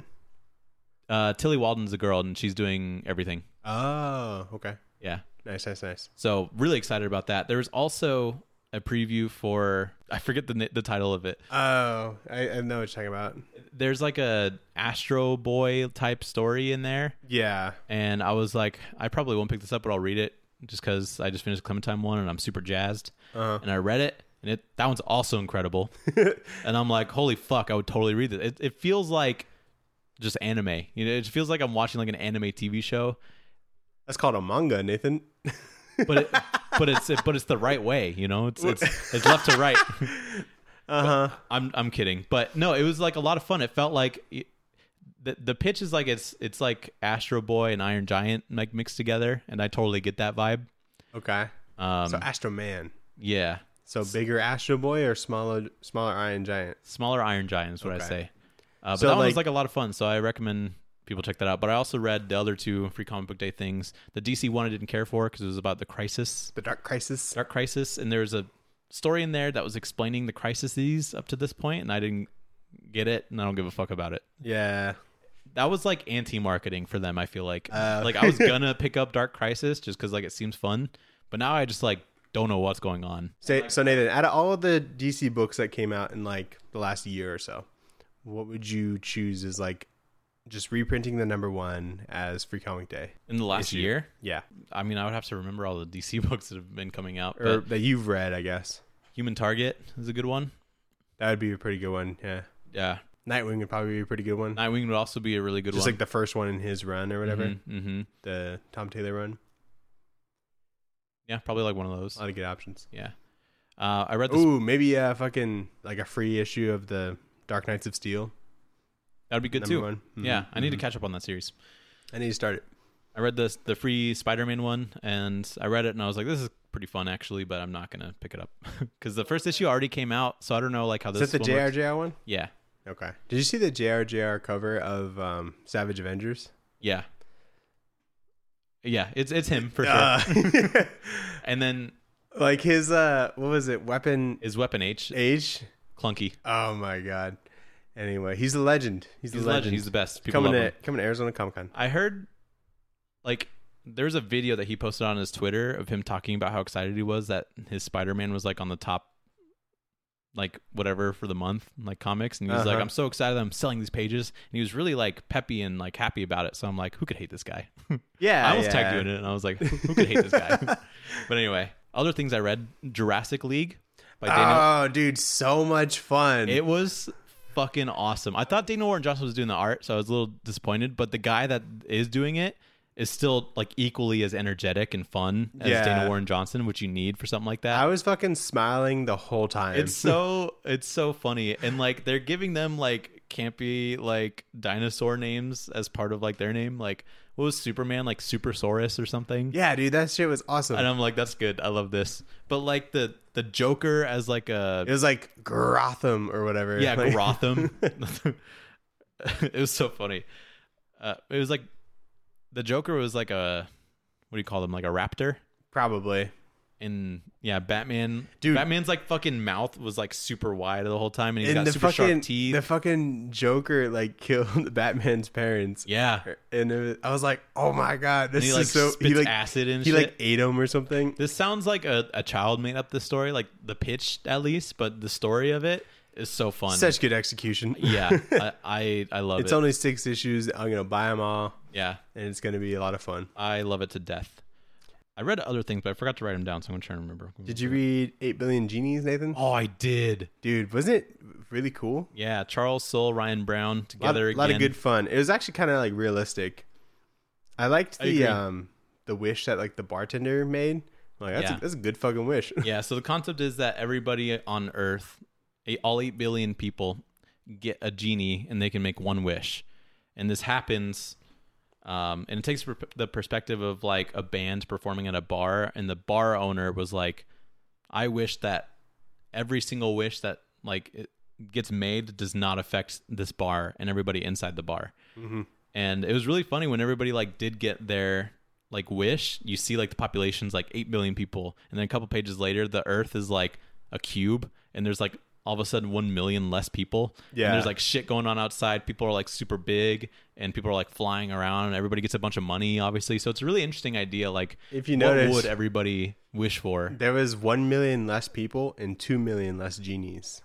Uh, Tilly Walden's a girl, and she's doing everything.
Oh, okay.
Yeah.
Nice, nice, nice.
So really excited about that. There's also a preview for, I forget the na- the title of it.
Oh, I, I know what you're talking about.
There's like a Astro Boy type story in there,
Yeah.
and I was like, I probably won't pick this up, but I'll read it just because I just finished Clementine one and I'm super jazzed.
Uh-huh.
And I read it, and it that one's also incredible. And I'm like, holy fuck, I would totally read it. It, it feels like just anime. You know, it feels like I'm watching like an anime T V show.
That's called a manga, Nathan.
But it, but it's but it's the right way, you know. It's it's it's left to right.
Uh huh.
I'm I'm kidding, but no, it was like a lot of fun. It felt like the the pitch is like it's it's like Astro Boy and Iron Giant like mixed together, and I totally get that vibe.
Okay.
Um,
So Astro Man.
yeah,
So bigger Astro Boy or smaller smaller Iron Giant?
smaller Iron Giant is what I
Okay.
say. Uh, but
So,
that one was
like-
like a lot of fun, so I recommend people check that out. But I also read the other two Free Comic Book Day things. The D C one I didn't care for because it was about the Crisis,
The Dark Crisis.
Dark Crisis, and there was a story in there that was explaining the crises up to this point, and I didn't get it, and I don't give a fuck about it.
Yeah.
That was like anti-marketing for them. I feel like
Uh,
like I was gonna pick up Dark Crisis just because like it seems fun, but now I just like don't know what's going on.
So, so Nathan, out of all of the D C books that came out in like the last year or so, what would you choose as like just reprinting the number one as Free Comic Day?
In the last
Issue.
year,
Yeah.
I mean, I would have to remember all the D C books that have been coming out.
Or
But
that you've read, I guess.
Human Target is a good one.
That would be a pretty good one. Yeah.
Yeah,
Nightwing would probably be a pretty good one.
Nightwing would also be a really good
Just
one.
like the first one in his run or whatever.
Mm-hmm.
The Tom Taylor run.
Yeah, probably like one of those.
A lot of good options.
Yeah, uh, I read this.
Ooh, maybe a fucking like a free issue of the Dark Knights of Steel.
That'd be good
number
too.
one. Mhm,
Yeah, I need to
mhm.
catch up on that series.
I need to start it.
I read this the free Spider-Man one, and I read it, and I was like, this is pretty fun actually, but I'm not gonna pick it up because the first issue already came out, so I don't know like how this.
Is that the
one
J R
works.
J R one?
Yeah.
Okay. Did you see the J R J R cover of um, Savage Avengers?
Yeah. Yeah, it's it's him for sure.
Uh,
And then
like his uh, what was it? Weapon
his Weapon H,
Age.
clunky.
Oh my god. Anyway, he's a legend. He's,
He's
a
a legend.
legend.
He's the best. People
coming
love
to
him.
coming to Arizona Comic Con.
I heard, like, there's a video that he posted on his Twitter of him talking about how excited he was that his Spider-Man was like on the top, like whatever for the month, like comics, and he was like,
Uh-huh.
"I'm so excited that I'm selling these pages," and he was really like peppy and like happy about it. So I'm like, who could hate this guy?
Yeah,
I almost
yeah.
tagged you in it, and I was like, who could hate this guy? But anyway, other things I read: Jurassic League by Daniel.
Oh, dude, so much fun.
It was fucking awesome. I thought Daniel Warren Johnson was doing the art, so I was a little disappointed. But the guy that is doing it is still like equally as energetic and fun as
Yeah.
Daniel Warren Johnson, which you need for something like that.
I was fucking smiling the whole time.
It's so it's so funny, and like they're giving them like campy like dinosaur names as part of like their name. Like what was Superman, like Supersaurus or something?
yeah, dude, that shit was awesome.
And I'm like, that's good. I love this. But like the the Joker as like a
It was like Gotham or whatever.
yeah
Like-
Gotham. It was so funny. Uh, it was like the Joker was like a what do you call them? Like a raptor.
Probably.
And yeah, Batman.
Dude.
Batman's like fucking mouth was like super wide the whole time, and he's
And
got
the
super
fucking
sharp teeth.
the fucking Joker like killed Batman's parents.
yeah,
And it was, I was like, oh my god,
and
this
he
is
like
so.
spits
He like
acid and
he
shit.
like ate him or something.
This sounds like a, a child made up this story, like the pitch at least, but the story of it is so fun.
Such good execution.
yeah, I, I I love
It's
it.
only six issues. I'm gonna buy them all,
yeah,
and it's gonna be a lot of fun.
I love it to death. I read other things, but I forgot to write them down, so I'm gonna try and remember.
Did you read Eight Billion Genies, Nathan?
Oh, I did.
Dude, wasn't it really cool?
Yeah, Charles Soule, Ryan Brown
A lot,
together again.
lot of good fun. It was actually kind of like realistic. I liked
I
the
agree.
um the wish that like the bartender made. Like that's
Yeah.
a, that's a good fucking wish.
Yeah, so the concept is that everybody on Earth, eight, all eight billion people, get a genie and they can make one wish. And this happens, um, and it takes per- the perspective of like a band performing at a bar, and the bar owner was like, I wish that every single wish that like it gets made does not affect this bar and everybody inside the bar.
Mm-hmm.
And it was really funny when everybody like did get their like wish. You see like the population's like eight billion people, and then a couple pages later the Earth is like a cube, and there's like all of a sudden one million less people.
Yeah.
And there's like shit going on outside. People are like super big, and people are like flying around, and everybody gets a bunch of money, obviously. So it's a really interesting idea. Like,
If you
what
notice,
would everybody wish for?
there was one million less people and two million less genies.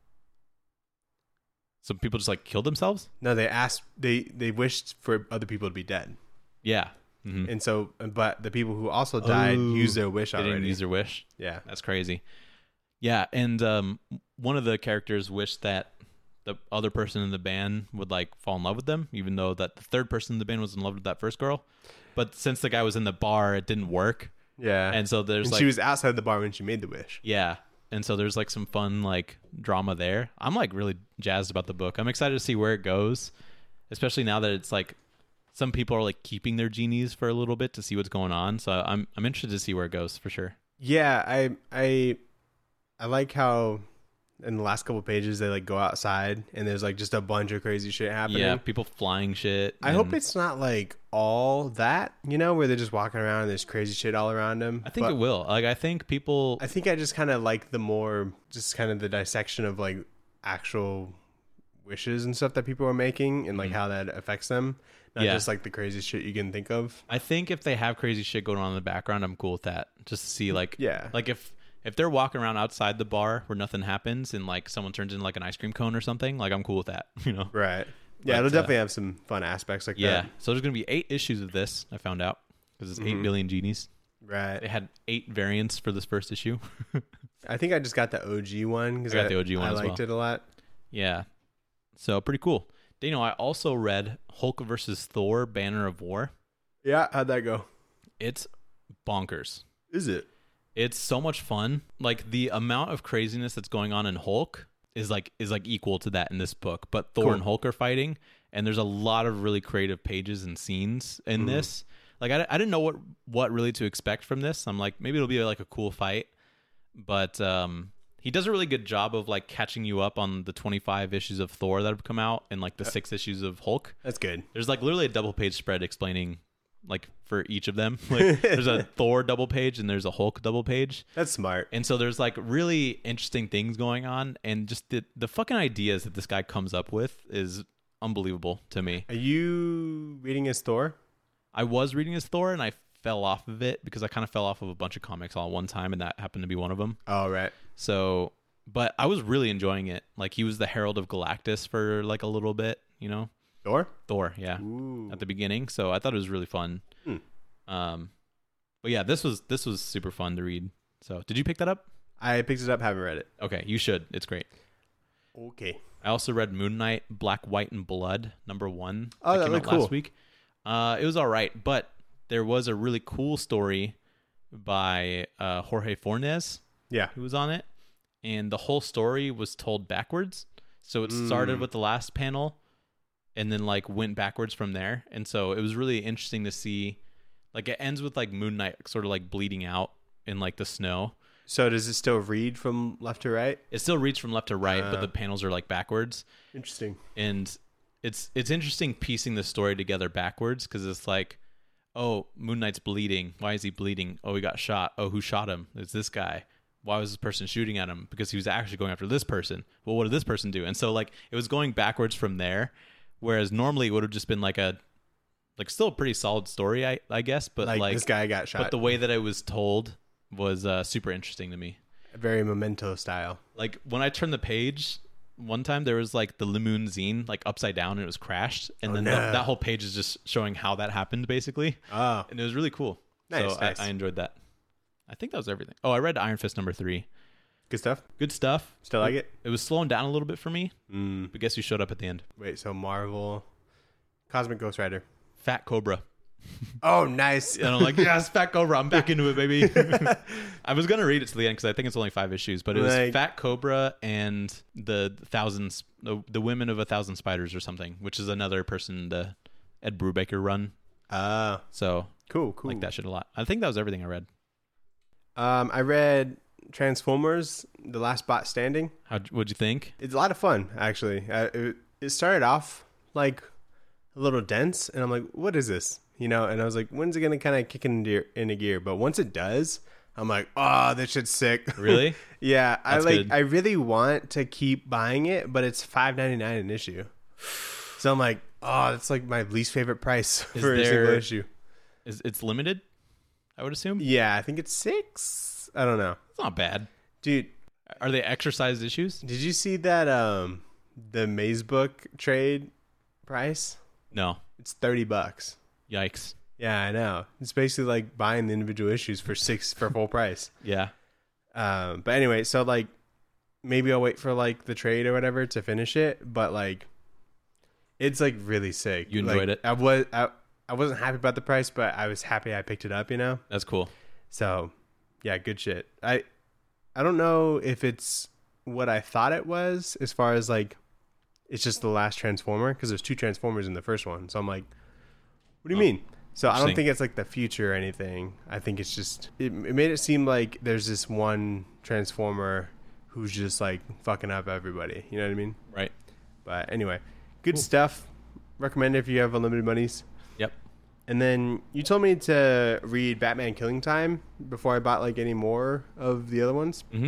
So people just like kill themselves?
No, they asked. They they wished for other people to be dead,
Yeah. Mm-hmm.
and so but the people who also died
Oh.
used their wish
They
already.
didn't use their wish.
yeah.
That's crazy. Yeah, and um, one of the characters wished that the other person in the band would like fall in love with them, even though that the third person in the band was in love with that first girl. But since the guy was in the bar, it didn't work.
Yeah.
And so there's
And
like,
she was outside the bar when she made the wish.
yeah, and so there's like some fun like drama there. I'm like really jazzed about the book. I'm excited to see where it goes, especially now that it's like some people are like keeping their genies for a little bit to see what's going on. So I'm I'm interested to see where it goes for sure.
Yeah, I I I like how in the last couple pages they like go outside and there's like just a bunch of crazy shit happening.
Yeah, people flying shit.
I hope
and
it's not like all that, you know, where they're just walking around and there's crazy shit all around them.
I think it will. Like I think people.
I think I just kind of like the more, just kind of the dissection of like actual wishes and stuff that people are making and like
Mhm.
how that affects them. Not
Yeah.
just like the crazy shit you can think of.
I think if they have crazy shit going on in the background, I'm cool with that. Just to see like,
Yeah.
like if if they're walking around outside the bar where nothing happens and like someone turns into like an ice cream cone or something, like I'm cool with that. You know.
Right. Yeah,
But,
it'll
uh,
definitely have some fun aspects like
Yeah.
that.
So there's gonna be eight issues of this. I found out because it's eight
Mhm.
billion genies.
Right.
They had eight variants for this first issue.
I think I just got the O G one because
I got the O G one
I
as
liked
well.
it a lot.
Yeah. So pretty cool. Daniel, I also read Hulk versus Thor: Banner of War.
Yeah, how'd that go?
It's bonkers.
Is it?
It's so much fun. Like the amount of craziness that's going on in Hulk is like is like equal to that in this book. But Thor
Cool.
and Hulk are fighting, and there's a lot of really creative pages and scenes in
Mhm.
this. Like I, I didn't know what what really to expect from this. I'm like, maybe it'll be like a cool fight, but um, he does a really good job of like catching you up on the twenty-five issues of Thor that have come out and like the six issues of Hulk.
That's good.
There's like literally a double page spread explaining like for each of them. Like there's a Thor double page and there's a Hulk double page.
That's smart.
And so there's like really interesting things going on, and just the the fucking ideas that this guy comes up with is unbelievable to me.
Are you reading his Thor?
I was reading his Thor and I fell off of it because I kind of fell off of a bunch of comics all at one time, and that happened to be one of them.
Oh, right.
So, but I was really enjoying it. Like he was the Herald of Galactus for like a little bit, you know?
Thor?
Thor, yeah.
Ooh.
At the beginning. So I thought it was really fun.
Hmm.
Um, but yeah, this was this was super fun to read. So did you pick that up?
I picked it up, haven't read it.
Okay, you should. It's great.
Okay.
I also read Moon Knight, Black, White, and Blood, number one.
Oh, that
came
looked
out
cool.
last week. Uh, it was all right, but there was a really cool story by uh, Jorge Fornes
Yeah.
who was on it, and the whole story was told backwards. So it started
Mm.
with the last panel, and then like went backwards from there. And so it was really interesting to see. Like it ends with like Moon Knight sort of like bleeding out in like the snow.
So does it still read from left to right?
It still reads from left to right, but
Uh.
the panels are like backwards.
Interesting.
And it's it's interesting piecing the story together backwards, because it's like, oh, Moon Knight's bleeding. Why is he bleeding? Oh, he got shot. Oh, who shot him? It's this guy. Why was this person shooting at him? Because he was actually going after this person. Well, what did this person do? And so like it was going backwards from there, whereas normally it would have just been like a like still a pretty solid story, I I guess, but
Like,
like,
this guy got shot.
but the way that it was told was uh, super interesting to me.
Very Memento style.
Like when I turned the page one time, there was like the limousine like upside down and it was crashed, and
Oh,
then
no.
the, that whole page is just showing how that happened basically,
Oh.
and it was really cool.
Nice,
so
nice.
I, I enjoyed that. I think that was everything. Oh, I read Iron Fist number three.
Good stuff.
Good stuff.
Still like it?
It was slowing down a little bit for me,
Mm.
but guess who showed up at the end?
Wait, so Marvel. Cosmic Ghost Rider.
Fat Cobra.
Oh, nice.
And I'm like, yes, Fat Cobra. I'm back into it, baby. I was gonna read it to the end because I think it's only five issues, but it was
Like-
Fat Cobra and the thousands, the, the Women of a Thousand Spiders or something, which is another person the Ed Brubaker run.
Uh,
So
cool, cool.
I like that shit a lot. I think that was everything I read.
Um, I read Transformers: The Last Bot Standing.
How what'd you think?
It's a lot of fun, actually. Uh, it, it started off like a little dense, and I'm like, "What is this?" You know, and I was like, "When's it gonna kind of kick into into gear?" But once it does, I'm like, "Oh, this shit's sick."
Really?
Yeah, I
That's
like.
good.
I really want to keep buying it, but it's five ninety-nine an issue. So I'm like, "Oh, that's like my least favorite price
Is
for a single
there-
issue."
Is it's limited? I would assume.
Yeah, I think it's six. I don't know,
It's not bad.
dude.
Are they exercised issues?
Did you see that? Um, the Maze Book trade price?
No.
It's thirty bucks.
Yikes.
Yeah, I know. It's basically like buying the individual issues for six for full price.
Yeah.
Um, but anyway, so like maybe I'll wait for like the trade or whatever to finish it. But like, it's like really sick.
You enjoyed
Like,
it?
I was I, I wasn't happy about the price, but I was happy I picked it up. You know.
That's cool.
So yeah, good shit. I I don't know if it's what I thought it was as far as like it's just the last Transformer, because there's two Transformers in the first one. So I'm like, what do you
Oh,
mean? So I don't
interesting.
think it's like the future or anything. I think it's just it, it made it seem like there's this one Transformer who's just like fucking up everybody. You know what I mean?
Right.
But anyway, good
Cool.
stuff. Recommend it if you have unlimited monies.
Yep.
And then you told me to read Batman Killing Time before I bought like any more of the other ones,
Mm-hmm.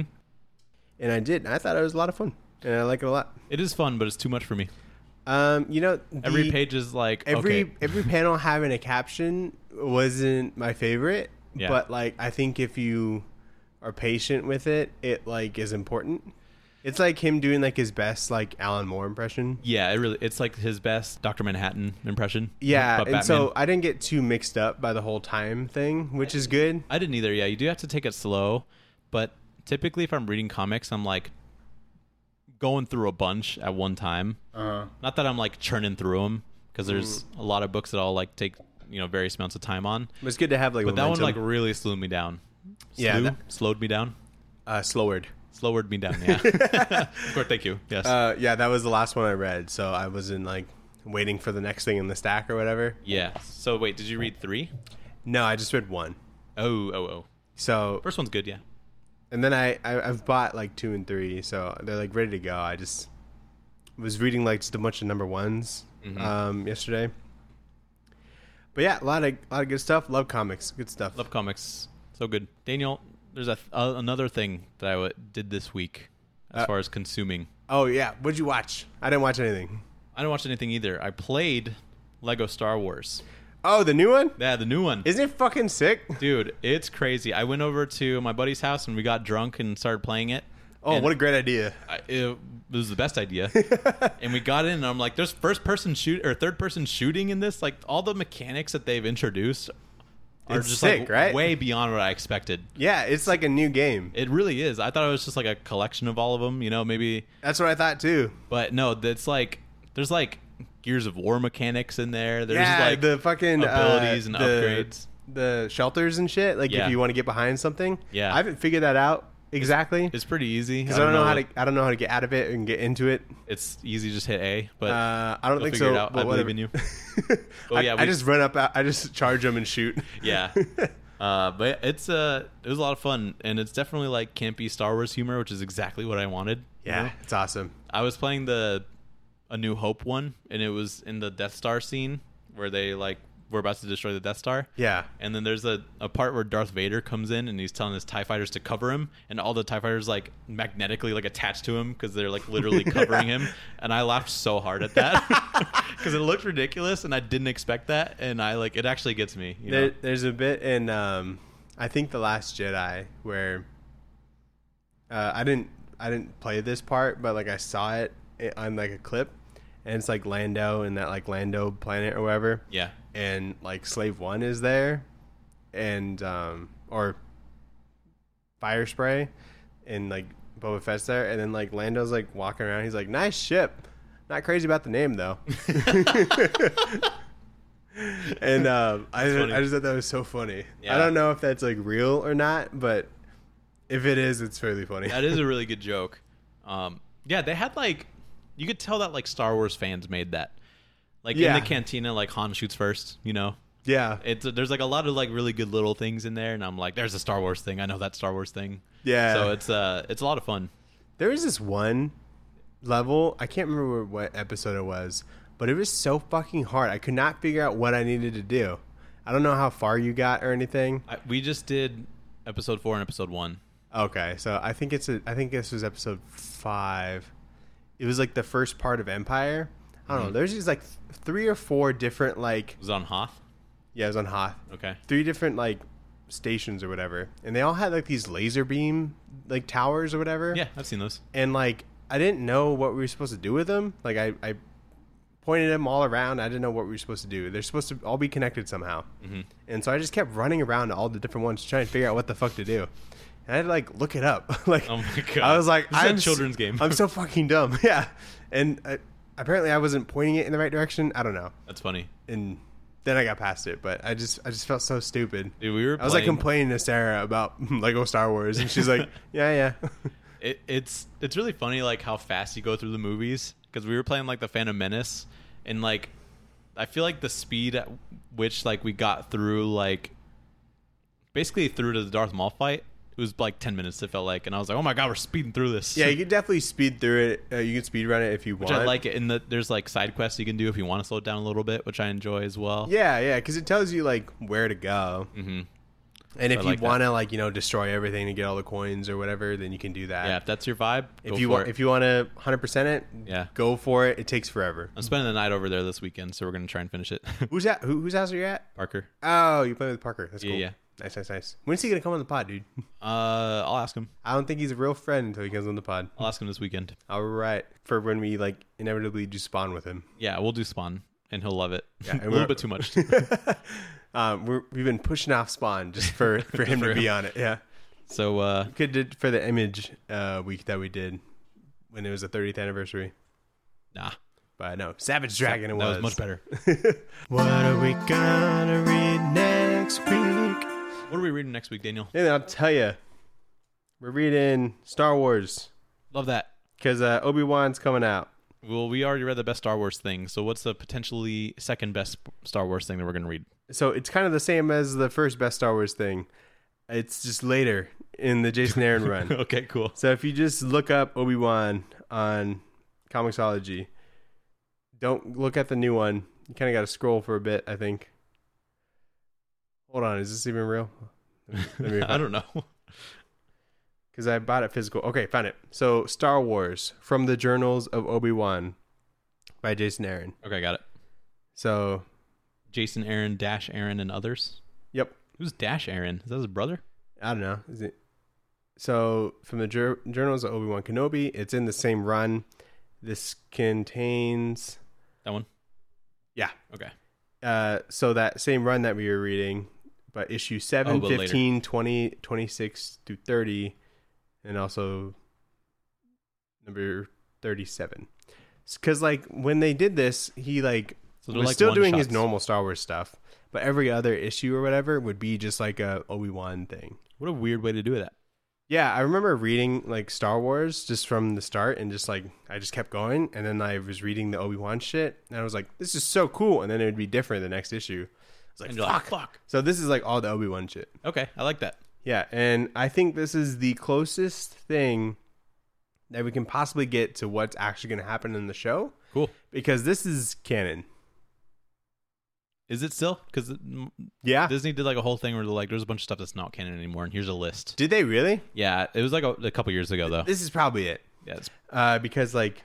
and I did. And I thought it was a lot of fun, and I like it a lot.
It is fun, but it's too much for me.
Um, you know, the,
Every page is like
every
okay.
every panel having a caption wasn't my favorite,
Yeah.
but like I think if you are patient with it, it like is important. It's like him doing like his best like Alan Moore impression.
Yeah, it really it's like his best Doctor Manhattan impression.
Yeah,
but
and
Batman.
so I didn't get too mixed up by the whole time thing, which is good.
I didn't either. Yeah, you do have to take it slow, but typically if I'm reading comics, I'm like going through a bunch at one time.
Uh-huh.
Not that I'm like churning through them, because there's
Mm.
a lot of books that I'll like take you know various amounts of time on.
It was good to have like
But that one
momentum.
like really slowed me down.
Yeah,
Slew?
that-
slowed me down.
uh, slowered.
Slowered me down. Yeah. Of course, thank you. Yes.
Uh, yeah, that was the last one I read, so I wasn't like waiting for the next thing in the stack or whatever.
yeah. So wait, did you read three?
No, I just read one.
Oh, oh, oh.
So
First one's good, yeah.
and then I, I I've bought like two and three, so they're like ready to go. I just was reading like just a bunch of number ones
Mhm.
um, yesterday. But yeah, a lot of a lot of good stuff. Love comics, good stuff.
Love comics. So good. Daniel, there's a uh, another thing that I w- did this week as
Uh,
far as consuming.
Oh yeah, what'd you watch? I didn't watch anything.
I didn't watch anything either. I played Lego Star Wars.
Oh, the new one?
Yeah, the new one.
Isn't it fucking sick?
Dude, it's crazy. I went over to my buddy's house and we got drunk and started playing it.
Oh,
And
what a great idea!
I, it was the best idea. And we got in and I'm like, there's first person shoot or third person shooting in this. Like all the mechanics that they've introduced are
It's
just
sick,
like
right?
way beyond what I expected.
Yeah, it's like a new game.
It really is. I thought it was just like a collection of all of them, you know, maybe.
That's what I thought too.
But no, it's like there's like Gears of War mechanics in there. There's
yeah,
like
the fucking
abilities
uh,
and
the,
upgrades.
the shelters and shit. Like
Yeah.
if you want to get behind something.
Yeah.
I haven't figured that out exactly
It's pretty easy.
because I, don't know how to. I don't know how to get out of it and get into it.
It's easy. Just hit A. But
Uh, I don't
you'll
think
figure
so.
it out.
but
I believe
whatever.
in you.
I,
yeah,
I
we-
just run up. I just charge them and shoot.
yeah. Uh, but it's uh, it was a lot of fun, and it's definitely like campy Star Wars humor, which is exactly what I wanted. you
Yeah,
know?
it's awesome.
I was playing the A New Hope one, and it was in the Death Star scene where they like were about to destroy the Death Star.
Yeah.
And then there's a, a part where Darth Vader comes in and he's telling his TIE fighters to cover him, and all the TIE fighters like magnetically like attached to him because they're like literally covering him. And I laughed so hard at that because it looked ridiculous and I didn't expect that. And I like it actually gets me. You
There,
know?
there's a bit in um, I think The Last Jedi where uh, I didn't I didn't play this part, but like I saw it on like a clip, and it's like Lando and that like Lando planet or whatever.
Yeah.
And like Slave One is there, and um, or Fire Spray, and like Boba Fett's there, and then like Lando's like walking around. He's like, "Nice ship." Not crazy about the name though. And um, I
That's funny.
I just thought that was so funny.
Yeah.
I don't know if that's like real or not, but if it is, it's fairly funny.
That is a really good joke. Um, yeah, they had like you could tell that like Star Wars fans made that. Like
Yeah.
in the cantina, like Han shoots first. You know,
Yeah,
it's there's like a lot of like really good little things in there, and I'm like, there's a Star Wars thing. I know that Star Wars thing.
yeah.
So it's uh it's a lot of fun.
There was this one level, I can't remember what episode it was, but it was so fucking hard. I could not figure out what I needed to do. I don't know how far you got or anything.
I, we just did episode four and episode one.
Okay, so I think it's a, I think this was episode five. It was like the first part of Empire. I don't know. There's these like th- three or four different like
It was on Hoth.
yeah, it was on Hoth.
Okay.
Three different like stations or whatever, and they all had like these laser beam like towers or whatever.
Yeah, I've seen those.
And like I didn't know what we were supposed to do with them. Like I, I pointed them all around. I didn't know what we were supposed to do. They're supposed to all be connected somehow.
Mm-hmm.
And so I just kept running around to all the different ones trying to figure out what the fuck to do. And I had to like look it up. Like
Oh my god!
I was like,
This is a
I'm
children's
s-
game.
I'm so fucking dumb. Yeah. And uh, apparently I wasn't pointing it in the right direction. I don't know.
That's funny.
And then I got past it, but I just I just felt so stupid.
Dude, we were.
I was like
playing-
complaining to Sarah about Lego Star Wars, and she's like, "Yeah, yeah."
It, it's it's really funny like how fast you go through the movies because we were playing like the Phantom Menace and like I feel like the speed at which like we got through like basically through to the Darth Maul fight, it was like ten minutes it felt like, and I was like, oh my god, we're speeding through this.
Yeah, you can definitely speed through it. Uh, you can speed run it if you
which
want.
I like it. And the, there's like side quests you can do if you want to slow it down a little bit, which I enjoy as well.
Yeah, yeah, because it tells you like where to go,
Mm-hmm.
and if
I
you
like that.
want to like you know destroy everything to get all the coins or whatever, then you can do that.
Yeah, if that's your vibe,
If
go
you
for
want,
it.
if you want to hundred percent it,
Yeah.
go for it. It takes forever.
I'm spending the night over there this weekend, so we're gonna try and finish it.
Who's that? Who, whose house are you at?
Parker.
Oh, you play with Parker. That's
Yeah,
cool.
yeah.
Nice, nice, nice. When's he gonna come on the pod, dude?
Uh, I'll ask him.
I don't think he's a real friend until he comes on the pod.
I'll ask him this weekend.
All right, for when we like inevitably do spawn with him.
Yeah, we'll do Spawn, and he'll love it.
Yeah,
a
and
little
we're-
bit too much.
um, we're, we've been pushing off spawn just for for him
For
to be
him.
on it. Yeah.
So, uh,
Could did for the image uh, week that we did when it was the thirtieth anniversary.
nah,
But no, Savage Dragon it
that
was.
was much better.
What are we gonna read next week?
What are we reading next week, Daniel?
And I'll tell you, we're reading Star Wars
Love that.
because uh, Obi-Wan's coming out.
Well, we already read the best Star Wars thing, so what's the potentially second best Star Wars thing that we're going to read?
So it's kind of the same as the first best Star Wars thing. It's just later in the Jason Aaron run.
Okay, cool.
So if you just look up Obi-Wan on Comixology, don't look at the new one. You kind of got to scroll for a bit, I think. Hold on, is this even real? Let me
I don't know.
Because I bought it physical. Okay, found it. So Star Wars, From the Journals of Obi-Wan by Jason Aaron.
Okay, got it.
So,
Jason Aaron, Dash Aaron, and others.
yep.
Who's Dash Aaron? Is that his brother?
I don't know. Is it? So from the Jur- Journals of Obi-Wan Kenobi, it's in the same run. This contains...
That one?
Yeah.
Okay.
Uh, so that same run that we were reading, but issue seven,
Oh, but
fifteen, twenty, twenty-six through thirty, and also number thirty-seven. Because like when they did this, he like
So they're
was
like
still doing his
one-shots.
normal Star Wars stuff, but every other issue or whatever would be just like a Obi-Wan thing.
What a weird way to do that.
Yeah, I remember reading like Star Wars just from the start, and just like I just kept going, and then I was reading the Obi-Wan shit, and I was like, "This is so cool," and then it would be different the next issue. It's like,
And you're
fuck.
like, fuck.
So this is like all the Obi-Wan shit.
Okay, I like that.
Yeah, and I think this is the closest thing that we can possibly get to what's actually going to happen in the show,
Cool.
because this is canon.
Is it still? Because
Yeah.
Disney did like a whole thing where they're like, there's a bunch of stuff that's not canon anymore, and here's a list.
Did they really?
Yeah, it was like a, a couple years ago though.
This is probably it.
Yeah, it's,
Uh, because like,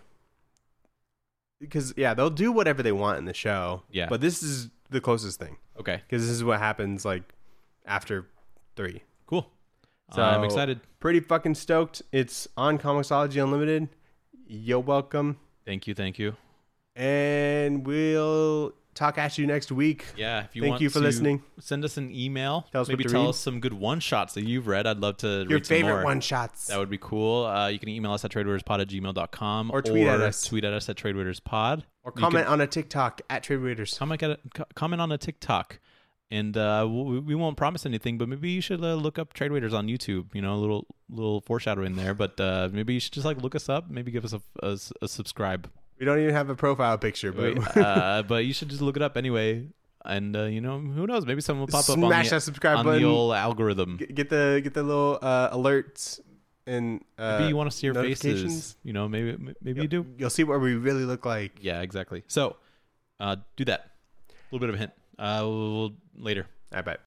because yeah, they'll do whatever they want in the show.
Yeah.
But this is the closest thing,
okay,
because this is what happens like after three.
cool.
So
I'm excited.
Pretty fucking stoked. It's on Comixology Unlimited. You're welcome,
Thank you, thank you.
and we'll talk at you next week.
Yeah, if you
Thank
want
you for
to
listening.
send us an email.
Tell us what
maybe
to
tell
read.
us some good one shots that you've read. I'd love to
Your
read some
favorite
more.
one shots.
That would be cool. Uh, you can email us at tradewaiterspod at gmail dot com
Or tweet at us.
tweet at us at tradewaiterspod.
or
You
comment
can
on a TikTok at Trade Waiters.
comment, at a, co- comment on a TikTok. And uh, we, we won't promise anything, but maybe you should uh, look up Trade Waiters on YouTube. You know, a little little foreshadowing there. But uh, maybe you should just like look us up. Maybe give us a, a, a subscribe.
We don't even have a profile picture, but
uh, but you should just look it up anyway. And uh, you know, who knows? Maybe someone will pop up on
smash
the,
that subscribe
on
button.
the old algorithm.
Get, get the get the little uh, alerts and uh,
Maybe you want to see our
notifications.
faces. You know, maybe maybe you do.
You'll see what we really look like.
Yeah, exactly. So, uh, do that. A little bit of a hint. Uh, we'll, later.
I bet.